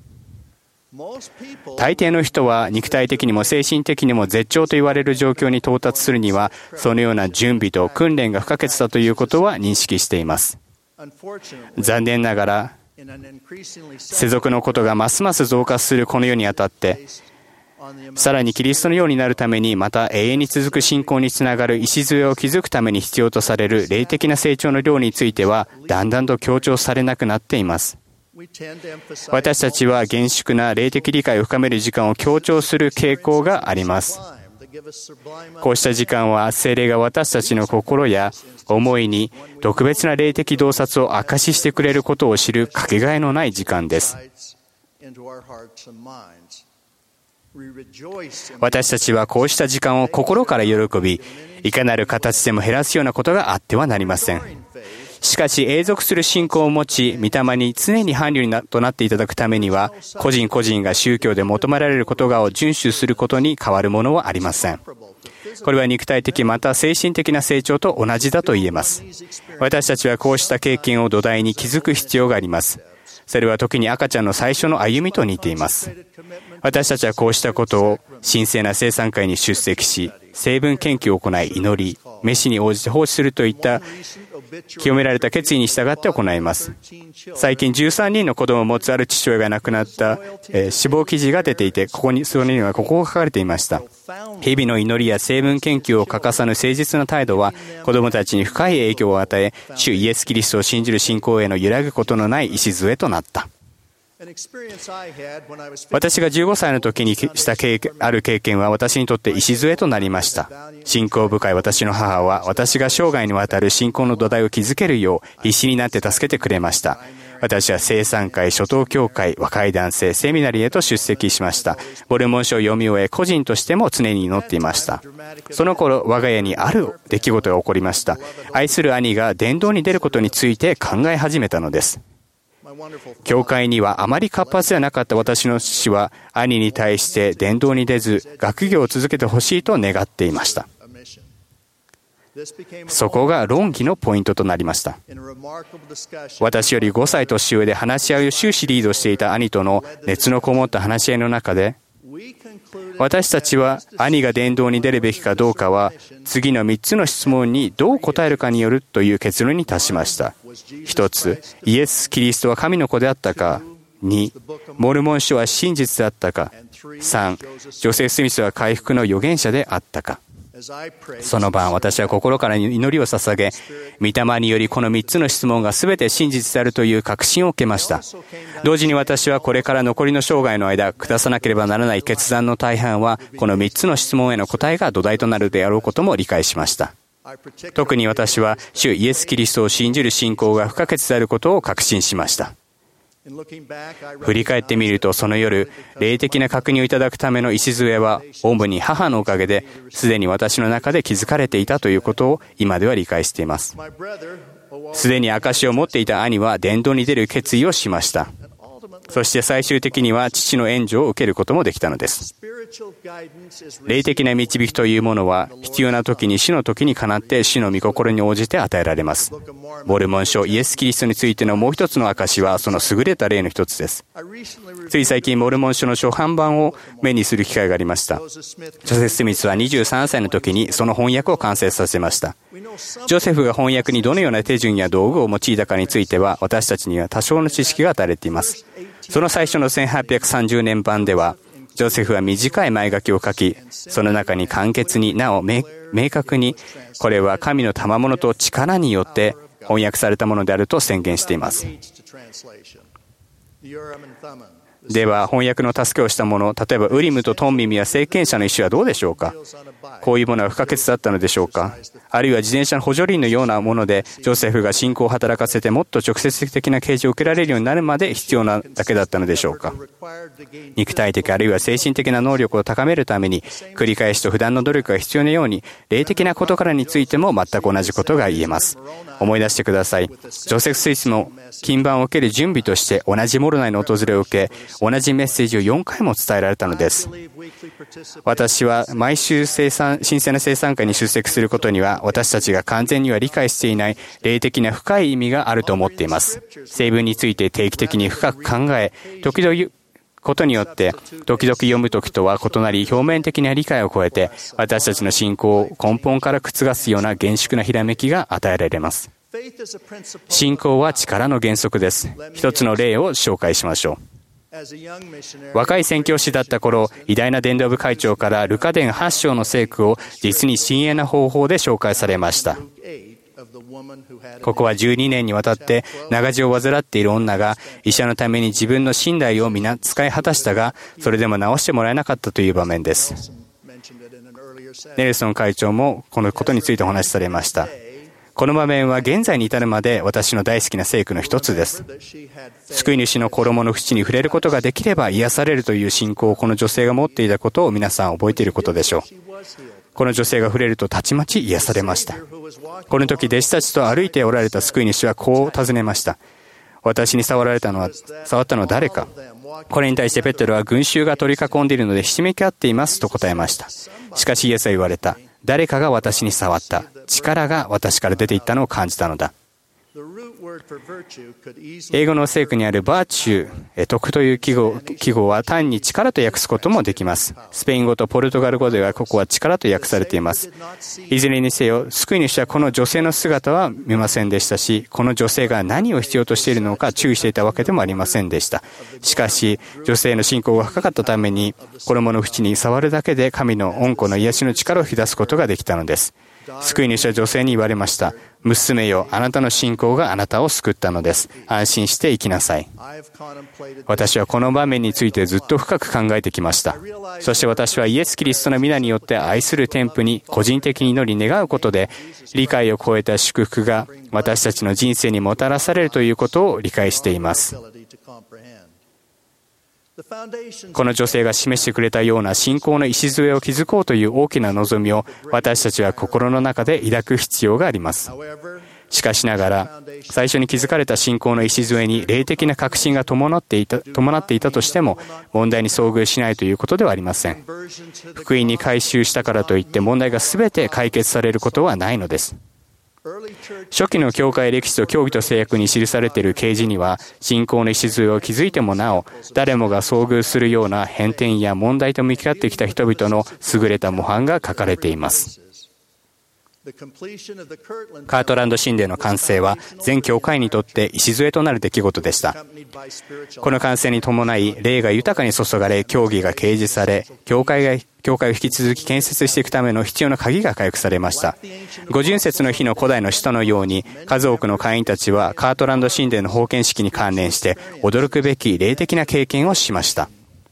大抵の人は肉体的にも精神的にも絶頂と言われる状況に到達するには、そのような準備と訓練が不可欠だということは認識しています。残念ながら、世俗のことがますます増加するこの世にあたって、さらにキリストのようになるために、また永遠に続く信仰につながる礎を築くために必要とされる霊的な成長の量については、だんだんと強調されなくなっています。私たちは厳粛な霊的理解を深める時間を強調する傾向があります。こうした時間は聖霊が私たちの心や思いに特別な霊的洞察を証ししてくれることを知るかけがえのない時間です。 私たちはこうした時間を心から喜び、いかなる形でも減らすようなことがあってはなりません。しかし永続する信仰を持ち、御霊に常に伴侶となっていただくためには、個人個人が宗教で求められることがを遵守することに変わるものはありません。これは肉体的また精神的な成長と同じだと言えます。私たちはこうした経験を土台に築く必要があります。それは時に赤ちゃんの最初の歩みと似ています。私たちはこうしたことを神聖な聖餐会に出席し、成分研究を行い祈り、召しに応じて奉仕するといった清められた決意に従って行います。最近13人の子供を持つある父親が亡くなった死亡記事が出ていて、それにはここが書かれていました。日々の祈りや成分研究を欠かさぬ誠実な態度は、子供たちに深い影響を与え、主イエス・キリストを信じる信仰への揺らぐことのない礎となった。私が15歳の時にしたある経験は私にとって礎となりました。信仰深い私の母は、私が生涯にわたる信仰の土台を築けるよう必死になって助けてくれました。私は聖餐会、初等教会、若い男性、セミナリーへと出席しました。モルモン書を読み終え、個人としても常に祈っていました。その頃、我が家にある出来事が起こりました。愛する兄が伝道に出ることについて考え始めたのです。教会にはあまり活発ではなかった私の父は、兄に対して伝道に出ず、学業を続けてほしいと願っていました。そこが論議のポイントとなりました。私より5歳年上で話し合いを終始リードしていた兄との熱のこもった話し合いの中で、私たちは兄が伝道に出るべきかどうかは、次の3つの質問にどう答えるかによるという結論に達しました。1つ、イエス・キリストは神の子であったか。2、モルモン書は真実であったか。3、ジョセフ・スミスは回復の預言者であったか。その晩、私は心から祈りを捧げ、御霊によりこの3つの質問が全て真実であるという確信を受けました。同時に私はこれから残りの生涯の間、下さなければならない決断の大半は、この3つの質問への答えが土台となるであろうことも理解しました。特に私は、主イエス・キリストを信じる信仰が不可欠であることを確信しました。振り返ってみると、その夜、霊的な確認をいただくための礎は、主に母のおかげですでに私の中で築かれていたということを今では理解しています。すでに証を持っていた兄は伝道に出る決意をしました。そして最終的には父の援助を受けることもできたのです。霊的な導きというものは、必要な時に死の時にかなって主の御心に応じて与えられます。モルモン書イエス・キリストについてのもう一つの証は、その優れた例の一つです。つい最近モルモン書の初版版を目にする機会がありました。ジョセフ・スミスは23歳の時にその翻訳を完成させました。ジョセフが翻訳にどのような手順や道具を用いたかについては、私たちには多少の知識が与えられています。その最初の1830年版では、ジョセフは短い前書きを書き、その中に簡潔になお明確に、これは神の賜物と力によって翻訳されたものであると宣言しています。では、翻訳の助けをしたもの、例えばウリムとトンミミや聖剣者の石はどうでしょうか。こういうものは不可欠だったのでしょうか。あるいは自転車の補助輪のようなもので、ジョセフが信仰を働かせてもっと直接的な啓示を受けられるようになるまで必要なだけだったのでしょうか。肉体的あるいは精神的な能力を高めるために、繰り返しと不断の努力が必要なように、霊的な事柄についても全く同じことが言えます。思い出してください。ジョセフ・スイスも金版を受ける準備として同じモルナイの訪れを受け、同じメッセージを4回も伝えられたのです。私は毎週神聖な聖餐会に出席することには、私たちが完全には理解していない霊的な深い意味があると思っています。聖文について定期的に深く考え、時々ことによって時々読む時とは異なり、表面的な理解を超えて私たちの信仰を根本から覆すような厳粛なひらめきが与えられます。信仰は力の原則です。一つの例を紹介しましょう。若い宣教師だった頃、偉大な伝道部会長からルカ伝8章の聖句を実に親鋭な方法で紹介されました。ここは12年にわたって長寿を患っている女が医者のために自分の身代を皆使い果たしたが、それでも治してもらえなかったという場面です。ネルソン会長もこのことについてお話しされました。 この場面は現在に至るまで私の大好きな聖句の一つです。救い主の衣の縁に触れることができれば癒されるという信仰をこの女性が持っていたことを皆さん覚えていることでしょう。この女性が触れるとたちまち癒されました。この時弟子たちと歩いておられた救い主はこう尋ねました。私に触ったのは誰か。これに対してペテロは群衆が取り囲んでいるのでひしめき合っていますと答えました。しかしイエスは言われた。誰かが私に触った。力が私から出ていったのを感じたのだ。英語の聖句にあるバーチュー、徳という記号は単に力と訳すこともできます。スペイン語とポルトガル語ではここは力と訳されています。いずれにせよ、救い主はこの女性の姿は見ませんでしたし、この女性が何を必要としているのか注意していたわけでもありませんでした。しかし、女性の信仰が深かったために、衣の縁に触るだけで神の恩子の癒しの力を引き出すことができたのです。救い主は女性に言われました。娘よ、あなたの信仰があなたを救ったのです。安心して生きなさい。私はこの場面についてずっと深く考えてきました。そして私はイエス・キリストの皆によって愛する天父に個人的に祈り願うことで、理解を超えた祝福が私たちの人生にもたらされるということを理解しています。この女性が示してくれたような信仰の礎を築こうという大きな望みを私たちは心の中で抱く必要があります。しかしながら、最初に築かれた信仰の礎に霊的な確信が伴っていたとしても問題に遭遇しないということではありません。福音に改宗したからといって問題が全て解決されることはないのです。初期の教会歴史と教義と制約に記されている啓示には、信仰の礎を築いてもなお、誰もが遭遇するような偏見や問題と向き合ってきた人々の優れた模範が書かれています。カートランド神殿の完成は全教会にとって礎となる出来事でした。この完成に伴い、霊が豊かに注がれ、教義が掲示され、教会を引き続き建設していくための必要な鍵が回復されました。五巡節の日の古代の使徒のように、数多くの会員たちはカートランド神殿の封建式に関連して驚くべき霊的な経験をしました。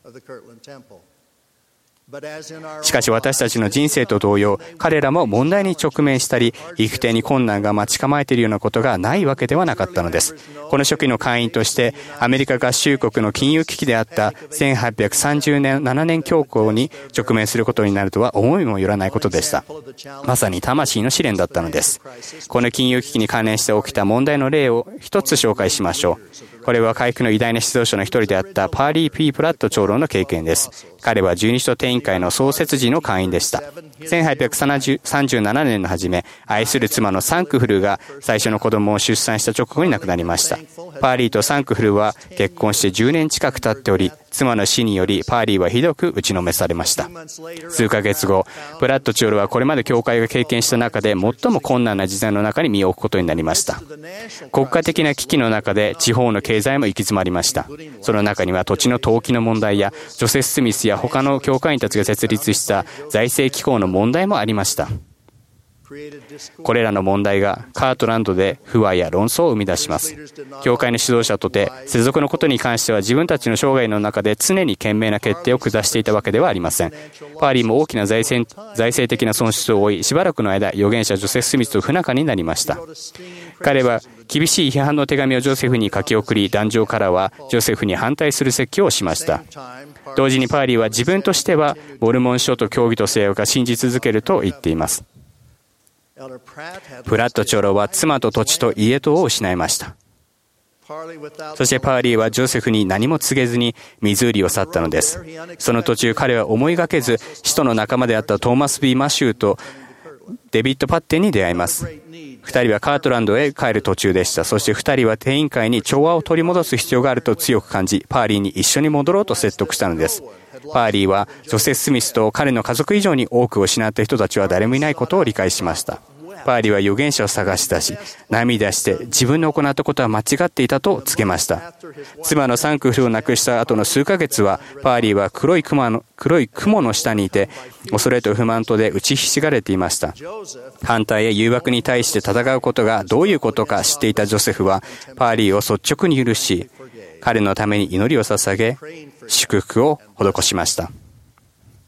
しかし私たちの人生と同様、彼らも問題に直面したり、行く手に困難が待ち構えているようなことがないわけではなかったのです。この初期の会員として、アメリカ合衆国の金融危機であった1837年恐慌に直面することになるとは思いもよらないことでした。まさに魂の試練だったのです。この金融危機に関連して起きた問題の例を一つ紹介しましょう。これは回復の偉大な指導者の一人であったパーリー・P・プラット長老の経験です。彼は十二使徒定員会の創設時の会員でした。1837年の初め、愛する妻のサンクフルが最初の子供を出産した直後に亡くなりました。パーリーとサンクフルは結婚して10年近く経っており、妻の死によりパーリーはひどく打ちのめされました。数ヶ月後、プラット長老はこれまで教会が経験した中で最も困難な時代の中に身を置くことになりました。国家的な危機の中で地方の経済も行き詰まりました。その中には土地の登記の問題やジョセフ・スミスや他の教会員たちが設立した財政機構の問題もありました。これらの問題がカートランドで不和や論争を生み出します。教会の指導者とて世俗のことに関しては自分たちの生涯の中で常に賢明な決定を下していたわけではありません。パーリーも大きな財政的な損失を負い、しばらくの間預言者ジョセフ・スミスと不仲になりました。彼は厳しい批判の手紙をジョセフに書き送り、壇上からはジョセフに反対する説教をしました。同時にパーリーは自分としてはモルモン書と教義と制約が信じ続けると言っています。プラット長老は妻と土地と家とを失いました。そしてパーリーはジョセフに何も告げずにミズーリを去ったのです。その途中、彼は思いがけず使徒の仲間であったトーマス・B・マシューとデビッド・パッテンに出会います。2人はカートランドへ帰る途中でした。そして2人は定員会に調和を取り戻す必要があると強く感じ、パーリーに一緒に戻ろうと説得したのです。パーリーはジョセフ・スミスと彼の家族以上に多くを失った人たちは誰もいないことを理解しました。パーリーは預言者を探し出し、涙して自分の行ったことは間違っていたと告げました。妻のサンクフルを亡くした後の数ヶ月は、パーリーは黒い雲の下にいて、恐れと不満とで打ちひしがれていました。反対や誘惑に対して戦うことがどういうことか知っていたジョセフは、パーリーを率直に許し、彼のために祈りを捧げ、祝福を施しました。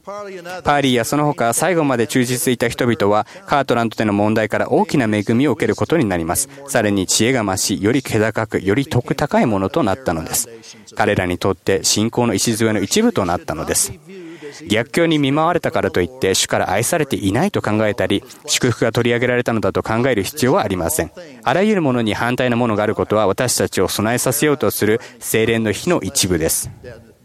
パーリーやその他最後まで忠実でいた人々はカートランドでの問題から大きな恵みを受けることになります。さらに知恵が増し、より気高く、より徳高いものとなったのです。彼らにとって信仰の礎の一部となったのです。逆境に見舞われたからといって主から愛されていないと考えたり、祝福が取り上げられたのだと考える必要はありません。あらゆるものに反対なものがあることは私たちを備えさせようとする精錬の火の一部です。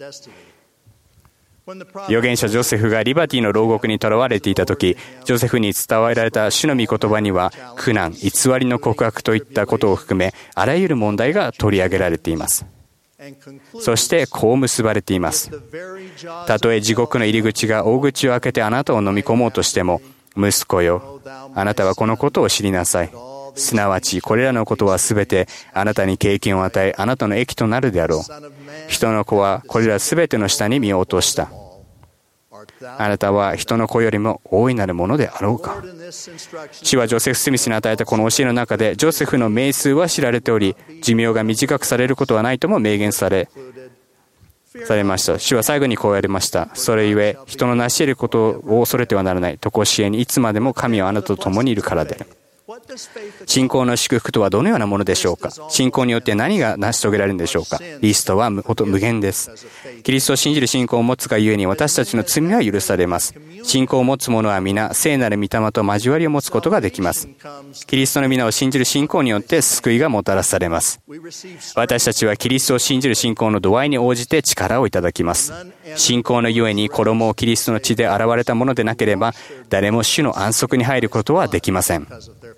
預言者ジョセフがリバティの牢獄に囚われていた時、ジョセフに伝えられた主の御言葉には苦難、偽りの告白といったことを含めあらゆる問題が取り上げられています。そしてこう結ばれています。たとえ地獄の入り口が大口を開けてあなたを飲み込もうとしても、息子よ、あなたはこのことを知りなさい。すなわちこれらのことはすべてあなたに経験を与え、あなたの益となるであろう。人の子はこれらすべての下に身を落とした。あなたは人の子よりも大いなるものであろうか。主はジョセフ・スミスに与えたこの教えの中で、ジョセフの命数は知られており、寿命が短くされることはないとも明言されました。主は最後にこう言われました。それゆえ人の成し得ることを恐れてはならない。常しえにいつまでも神はあなたと共にいるからである。信仰の祝福とはどのようなものでしょうか。信仰によって何が成し遂げられるんでしょうか。リストは無限です。キリストを信じる信仰を持つがゆえに私たちの罪は許されます。信仰を持つ者は皆聖なる御霊と交わりを持つことができます。キリストの皆を信じる信仰によって救いがもたらされます。私たちはキリストを信じる信仰の度合いに応じて力をいただきます。信仰のゆえに衣をキリストの血で洗われたものでなければ、誰も主の安息に入ることはできません。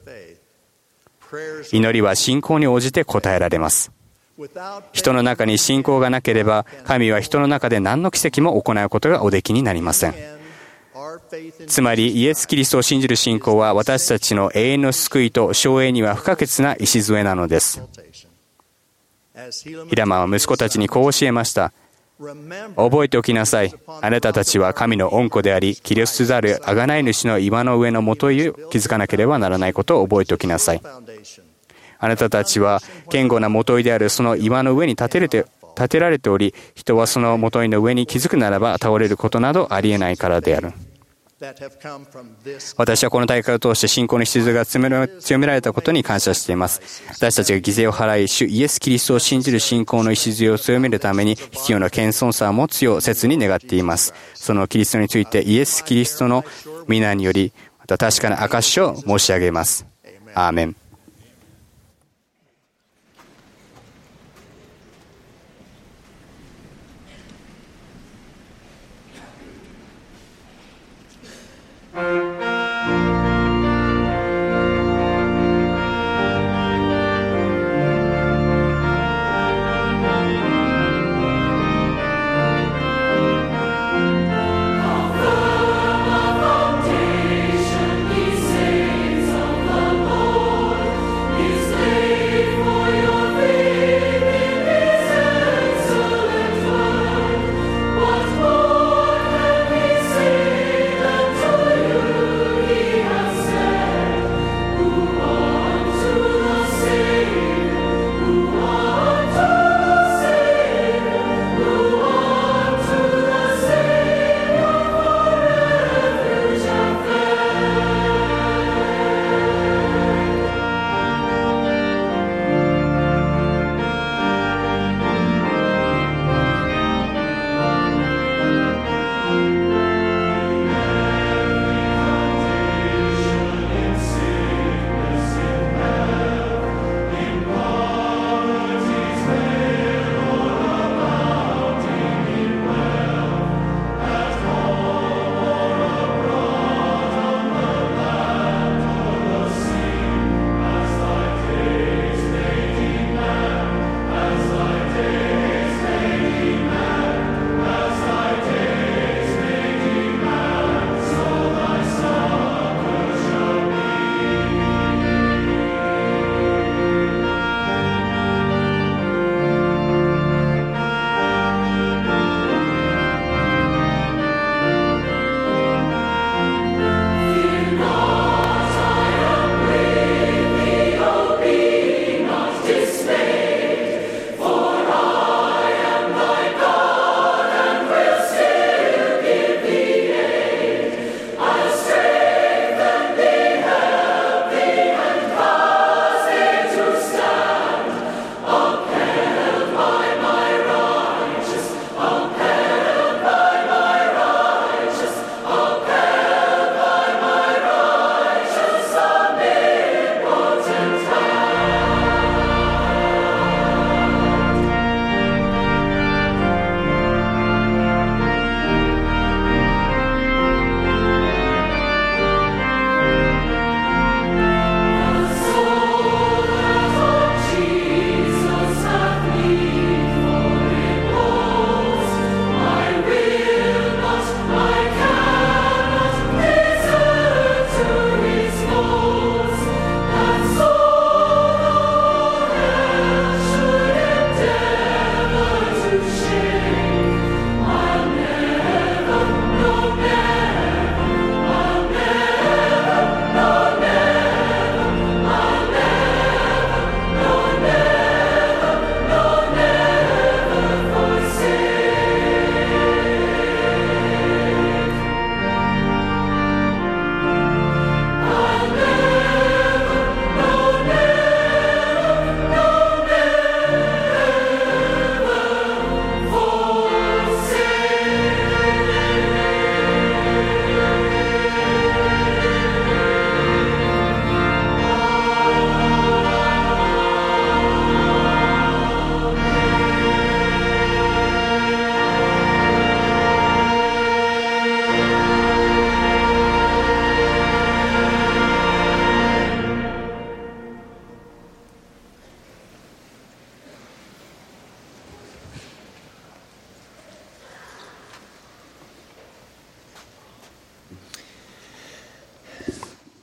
祈りは信仰に応じて答えられます。人の中に信仰がなければ、神は人の中で何の奇跡も行うことがおできになりません。つまりイエス・キリストを信じる信仰は私たちの永遠の救いと生栄には不可欠な礎なのです。ヒラマは息子たちにこう教えました。覚えておきなさい。あなたたちは神の恩子であり、キリストざる贖い主の岩の上のもといを築かなければならないことを覚えておきなさい。あなたたちは堅固なもといであるその岩の上に建てられており、人はそのもといの上に築くならば倒れることなどありえないからである。私はこの大会を通して信仰の礎が強められたことに感謝しています。私たちが犠牲を払い、主イエス・キリストを信じる信仰の礎を強めるために必要な謙遜さを持つよう切に願っています。そのキリストについてイエス・キリストの皆によりまた確かな証しを申し上げます。アーメン。 Foundation, he saves of the Lord.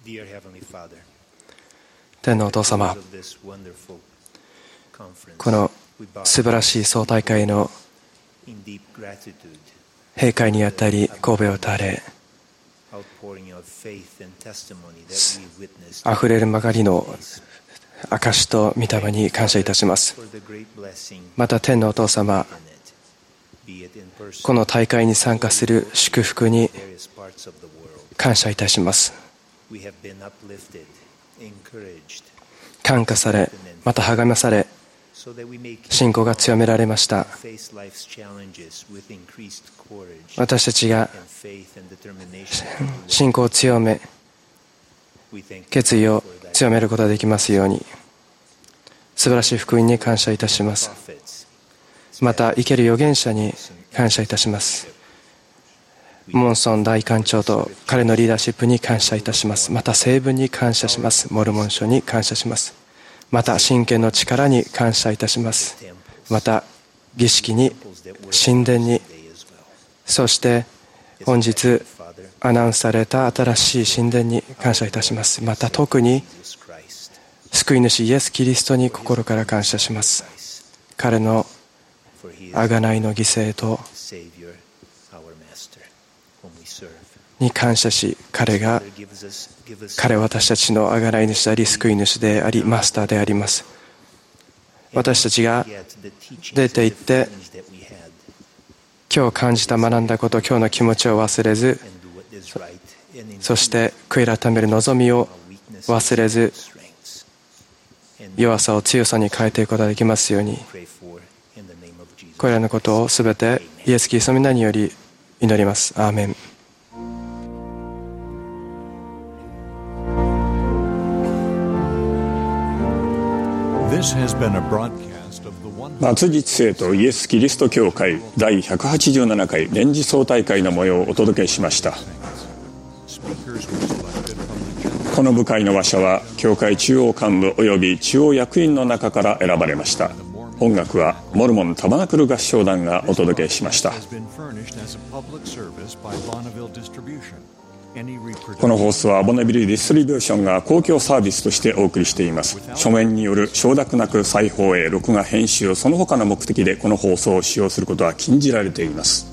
天のお父様、この素晴らしい総大会の閉会にあたり神戸を打たれ、あふれるばかりの証と御霊に感謝いたします。また天のお父様、この大会に参加する祝福に感謝いたします。感化され、また励まされ、信仰が強められました。私たちが信仰を強め、決意を強めることができますように、素晴らしい福音に感謝いたします。また生ける預言者に感謝いたします。モンソン大官長と彼のリーダーシップに感謝いたします。また聖文に感謝します。モルモン書に感謝します。また神権の力に感謝いたします。また儀式に、神殿に、そして本日アナウンスされた新しい神殿に感謝いたします。また特に救い主イエス・キリストに心から感謝します。彼の贖いの犠牲とに感謝し、彼は私たちの贖い主であり、救い主であり、マスターであります。私たちが出て行って今日感じた、学んだこと、今日の気持ちを忘れず、そして悔い改める望みを忘れず、弱さを強さに変えていくことができますように、これらのことをすべてイエス・キリストの皆により祈ります。アーメン。 末日生徒イエス・キリスト教会第187回年次総大会の模様をお届けしました。この部会の話者は教会中央幹部および中央役員の中から選ばれました。音楽はモルモンタバナクル合唱団がお届けしました。この放送はボナビルディストリビューションが公共サービスとしてお送りしています。書面による承諾なく再放映、録画、編集、その他の目的でこの放送を使用することは禁じられています。